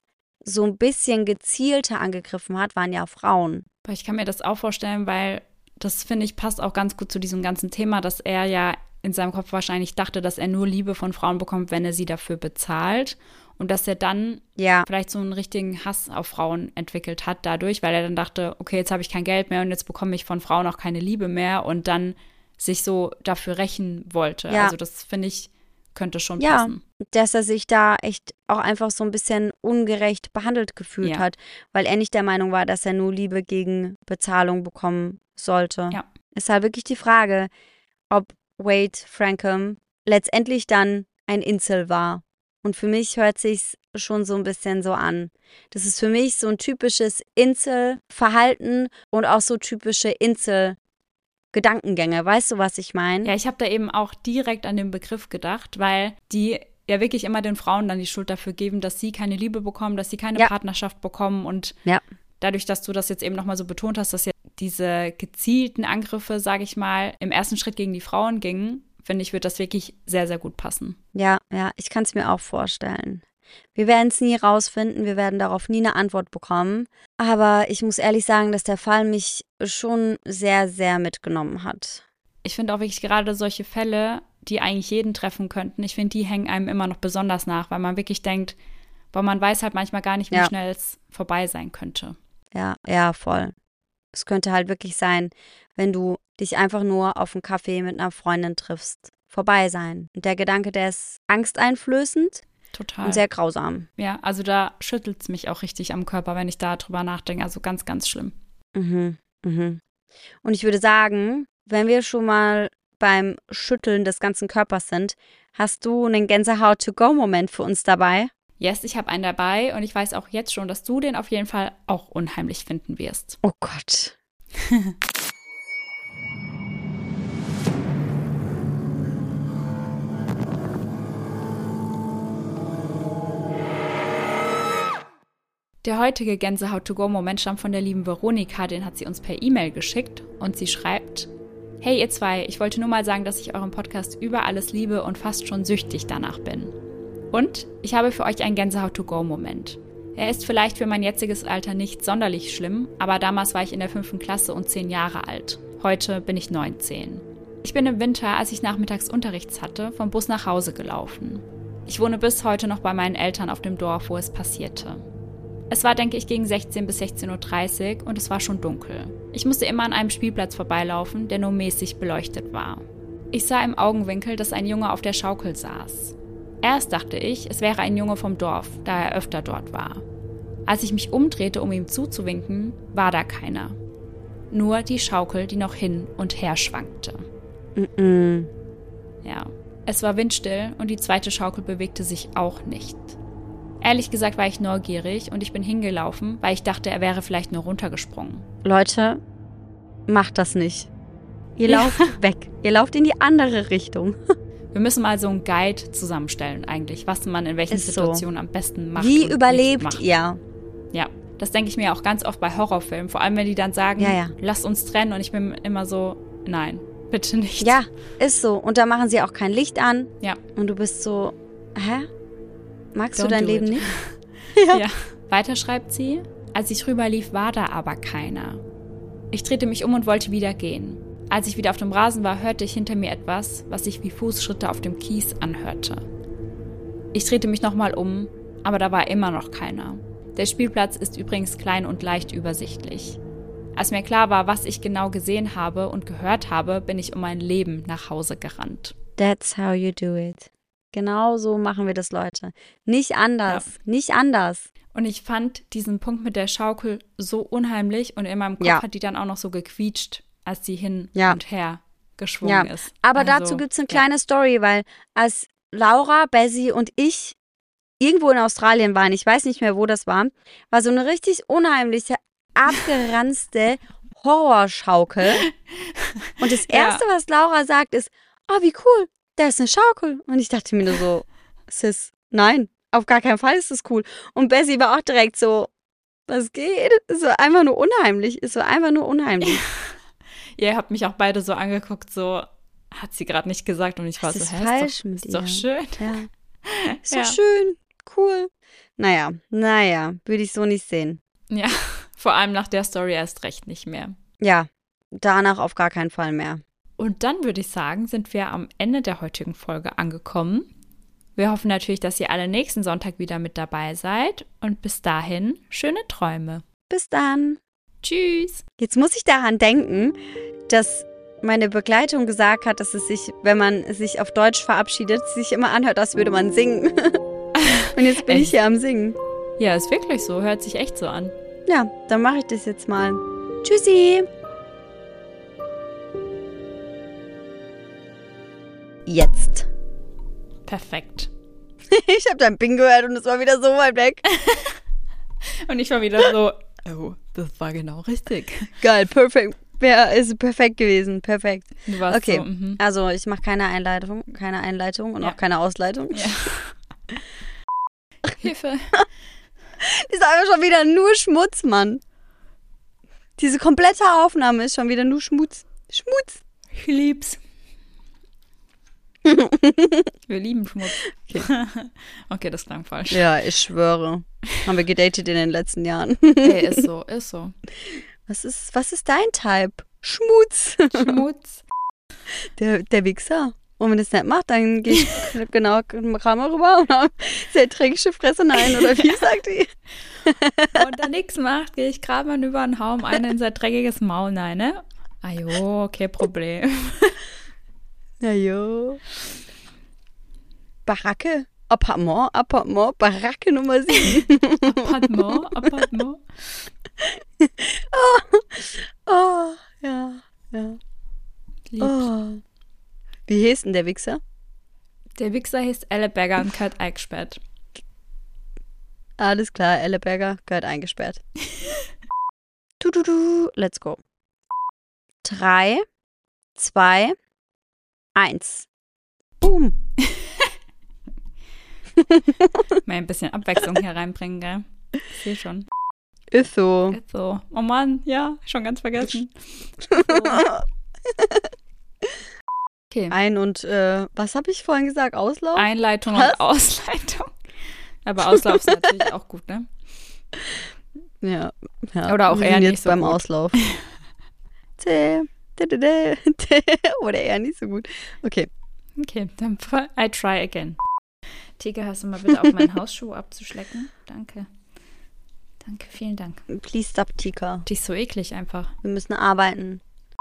so ein bisschen gezielter angegriffen hat, waren ja Frauen. Ich kann mir das auch vorstellen, weil das, finde ich, passt auch ganz gut zu diesem ganzen Thema, dass er ja in seinem Kopf wahrscheinlich dachte, dass er nur Liebe von Frauen bekommt, wenn er sie dafür bezahlt. Und dass er dann ja. vielleicht so einen richtigen Hass auf Frauen entwickelt hat dadurch, weil er dann dachte, okay, jetzt habe ich kein Geld mehr und jetzt bekomme ich von Frauen auch keine Liebe mehr und dann sich so dafür rächen wollte. Ja. Also das, finde ich, könnte schon ja, passen. Dass er sich da echt auch einfach so ein bisschen ungerecht behandelt gefühlt Ja. hat, weil er nicht der Meinung war, dass er nur Liebe gegen Bezahlung bekommen sollte. Ja. Ist halt wirklich die Frage, ob Wade Frankham letztendlich dann ein Incel war. Und für mich hört sich's schon so ein bisschen so an. Das ist für mich so ein typisches Incel-Verhalten und auch so typische Incel-Gedankengänge. Weißt du, was ich meine? Ja, ich habe da eben auch direkt an den Begriff gedacht, weil die ja wirklich immer den Frauen dann die Schuld dafür geben, dass sie keine Liebe bekommen, dass sie keine Ja. Partnerschaft bekommen. Und Ja. dadurch, dass du das jetzt eben nochmal so betont hast, dass ja diese gezielten Angriffe, sage ich mal, im ersten Schritt gegen die Frauen gingen, finde ich, wird das wirklich sehr, sehr gut passen. Ja, ja, ich kann es mir auch vorstellen. Wir werden es nie rausfinden, wir werden darauf nie eine Antwort bekommen. Aber ich muss ehrlich sagen, dass der Fall mich schon sehr, sehr mitgenommen hat. Ich finde auch wirklich gerade solche Fälle, die eigentlich jeden treffen könnten, ich finde, die hängen einem immer noch besonders nach, weil man wirklich denkt, weil man weiß halt manchmal gar nicht, wie Ja. schnell es vorbei sein könnte. Ja, ja, voll. Es könnte halt wirklich sein, wenn du dich einfach nur auf einen Kaffee mit einer Freundin triffst. Vorbei sein. Und der Gedanke, der ist angsteinflößend Total. und sehr grausam. Ja, also da schüttelt es mich auch richtig am Körper, wenn ich da drüber nachdenke. Also ganz, ganz schlimm. Mhm, mhm. Und ich würde sagen, wenn wir schon mal beim Schütteln des ganzen Körpers sind, hast du einen Gänsehaut-to-go-Moment für uns dabei? Yes, ich habe einen dabei und ich weiß auch jetzt schon, dass du den auf jeden Fall auch unheimlich finden wirst. Oh Gott. Der heutige Gänsehaut-to-go-Moment stammt von der lieben Veronika, den hat sie uns per E-Mail geschickt und sie schreibt: Hey ihr zwei, ich wollte nur mal sagen, dass ich euren Podcast über alles liebe und fast schon süchtig danach bin. Und ich habe für euch einen Gänsehaut-to-go-Moment. Er ist vielleicht für mein jetziges Alter nicht sonderlich schlimm, aber damals war ich in der fünften Klasse und zehn Jahre alt. Heute bin ich neunzehn. Ich bin im Winter, als ich nachmittags Unterrichts hatte, vom Bus nach Hause gelaufen. Ich wohne bis heute noch bei meinen Eltern auf dem Dorf, wo es passierte. Es war, denke ich, gegen sechzehn bis sechzehn Uhr dreißig und es war schon dunkel. Ich musste immer an einem Spielplatz vorbeilaufen, der nur mäßig beleuchtet war. Ich sah im Augenwinkel, dass ein Junge auf der Schaukel saß. Erst dachte ich, es wäre ein Junge vom Dorf, da er öfter dort war. Als ich mich umdrehte, um ihm zuzuwinken, war da keiner. Nur die Schaukel, die noch hin und her schwankte. Mm-mm. Ja, es war windstill und die zweite Schaukel bewegte sich auch nicht. Ehrlich gesagt war ich neugierig und ich bin hingelaufen, weil ich dachte, er wäre vielleicht nur runtergesprungen. Leute, macht das nicht. Ihr Ja. lauft weg. Ihr lauft in die andere Richtung. Wir müssen mal so einen Guide zusammenstellen eigentlich, was man in welchen Ist so. Situationen am besten macht. Wie und überlebt nicht macht. ihr? Ja, das denke ich mir auch ganz oft bei Horrorfilmen. Vor allem, wenn die dann sagen, Ja, ja. lasst uns trennen. Und ich bin immer so, nein, bitte nicht. Ja, ist so. Und da machen sie auch kein Licht an. Ja. Und du bist so, hä? Magst Don't du dein do Leben it. nicht? Ja. Weiter schreibt sie: Als ich rüberlief, war da aber keiner. Ich drehte mich um und wollte wieder gehen. Als ich wieder auf dem Rasen war, hörte ich hinter mir etwas, was sich wie Fußschritte auf dem Kies anhörte. Ich drehte mich nochmal um, aber da war immer noch keiner. Der Spielplatz ist übrigens klein und leicht übersichtlich. Als mir klar war, was ich genau gesehen habe und gehört habe, bin ich um mein Leben nach Hause gerannt. That's how you do it. Genau so machen wir das, Leute. Nicht anders. Ja. Nicht anders. Und ich fand diesen Punkt mit der Schaukel so unheimlich und in meinem Kopf ja. hat die dann auch noch so gequietscht, als sie hin ja. und her geschwungen ja. ist. Aber also, dazu gibt es eine kleine ja. Story, weil als Laura, Bessie und ich irgendwo in Australien waren, ich weiß nicht mehr, wo das war, war so eine richtig unheimliche, abgeranzte Horrorschaukel. Und das Erste, ja. was Laura sagt, ist, oh, wie cool, da ist eine Schaukel. Und ich dachte mir nur so, Sis, nein, auf gar keinen Fall ist das cool. Und Bessie war auch direkt so, was geht? Ist so einfach nur unheimlich, ist so einfach nur unheimlich. Ja, ihr habt mich auch beide so angeguckt, so, hat sie gerade nicht gesagt. Und ich war das so, ist hä, falsch ist doch, mit ist doch ihr. schön. Ja. Ist doch ja. schön, cool. Naja, naja, würde ich so nicht sehen. Ja, vor allem nach der Story erst recht nicht mehr. Ja, danach auf gar keinen Fall mehr. Und dann würde ich sagen, sind wir am Ende der heutigen Folge angekommen. Wir hoffen natürlich, dass ihr alle nächsten Sonntag wieder mit dabei seid. Und bis dahin, schöne Träume. Bis dann. Tschüss. Jetzt muss ich daran denken, dass meine Begleitung gesagt hat, dass es sich, wenn man sich auf Deutsch verabschiedet, sich immer anhört, als würde man singen. Und jetzt bin Echt? ich hier am Singen. Ja, ist wirklich so. Hört sich echt so an. Ja, dann mache ich das jetzt mal. Tschüssi. Jetzt. Perfekt. Ich habe dein Bing gehört und es war wieder so weit weg. Und ich war wieder so, oh, das war genau richtig. Geil, perfekt. Ja, ist perfekt gewesen. Perfekt. Du warst Okay, so, mhm. also ich mache keine Einleitung, keine Einleitung und Ja. auch keine Ausleitung. Ja. Hilfe. Ist einfach schon wieder nur Schmutz, Mann. Diese komplette Aufnahme ist schon wieder nur Schmutz. Schmutz. Ich lieb's. Wir lieben Schmutz. Okay. Okay, das klang falsch. Ja, ich schwöre. Haben wir gedatet in den letzten Jahren. Ey, ist so, ist so. Was ist, was ist dein Type? Schmutz. Schmutz. Der, der Wichser. Und wenn das nicht macht, dann gehe ich genau Kamera rüber und habe sehr dreckige Fresse nein. Oder wie sagt die? Und er nichts macht, gehe ich gerade mal über den Haum einen in sein dreckiges Maul rein, ne? Ah jo, okay, Problem. Na jo. Baracke. Appartement, Appartement, Baracke Nummer sieben. Appartement, Appartement. Oh, oh, ja, ja. Lieb. Oh. Wie hieß denn der Wichser? Der Wichser heißt Elleberger und gehört eingesperrt. Alles klar, Elleberger gehört eingesperrt. Du, du, du, let's go. Drei, zwei, eins. Boom. Mal ein bisschen Abwechslung hier reinbringen, gell? Ich sehe schon. Ist so. Ist so. Oh Mann, ja, schon ganz vergessen. Okay. Ein und, äh, was habe ich vorhin gesagt? Auslauf? Einleitung Was? und Ausleitung. Aber Auslauf ist natürlich auch gut, ne? Ja, ja. Oder auch Wir eher sind nicht jetzt so beim gut. Auslauf. Zäh, dä, dä, dä, dä. Oder eher nicht so gut. Okay. Okay, dann f- I try again. Tika, hast du mal bitte auf meinen Hausschuh abzuschlecken? Danke. Danke, vielen Dank. Please stop, Tika. Die ist so eklig einfach. Wir müssen arbeiten.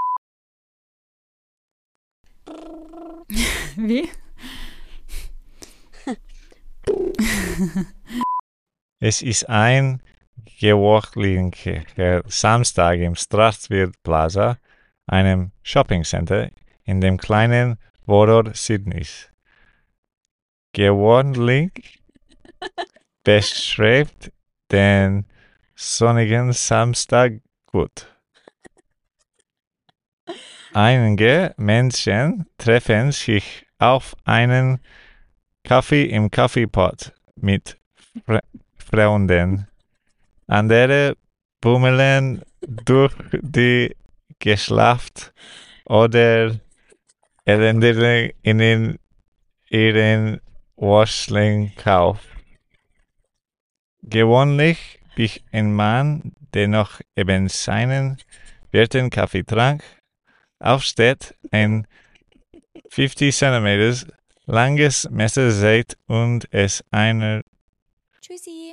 Wie? Es ist ein gewöhnlicher Samstag im Strathfield Plaza, einem Shoppingcenter in dem kleinen Vorort Sydneys. Gewöhnlich beschreibt den sonnigen Samstag gut. Einige Menschen treffen sich auf einen Kaffee im Kaffeepot mit Fre- Freunden. Andere bummeln durch die Geschäfte oder erinnern in ihren Wurzelkauf. Gewöhnlich bin ich ein Mann, der noch eben seinen vierten Kaffee trank, aufsteht, ein fünfzig Zentimeter langes Messer sägt und es einer Tschüssi.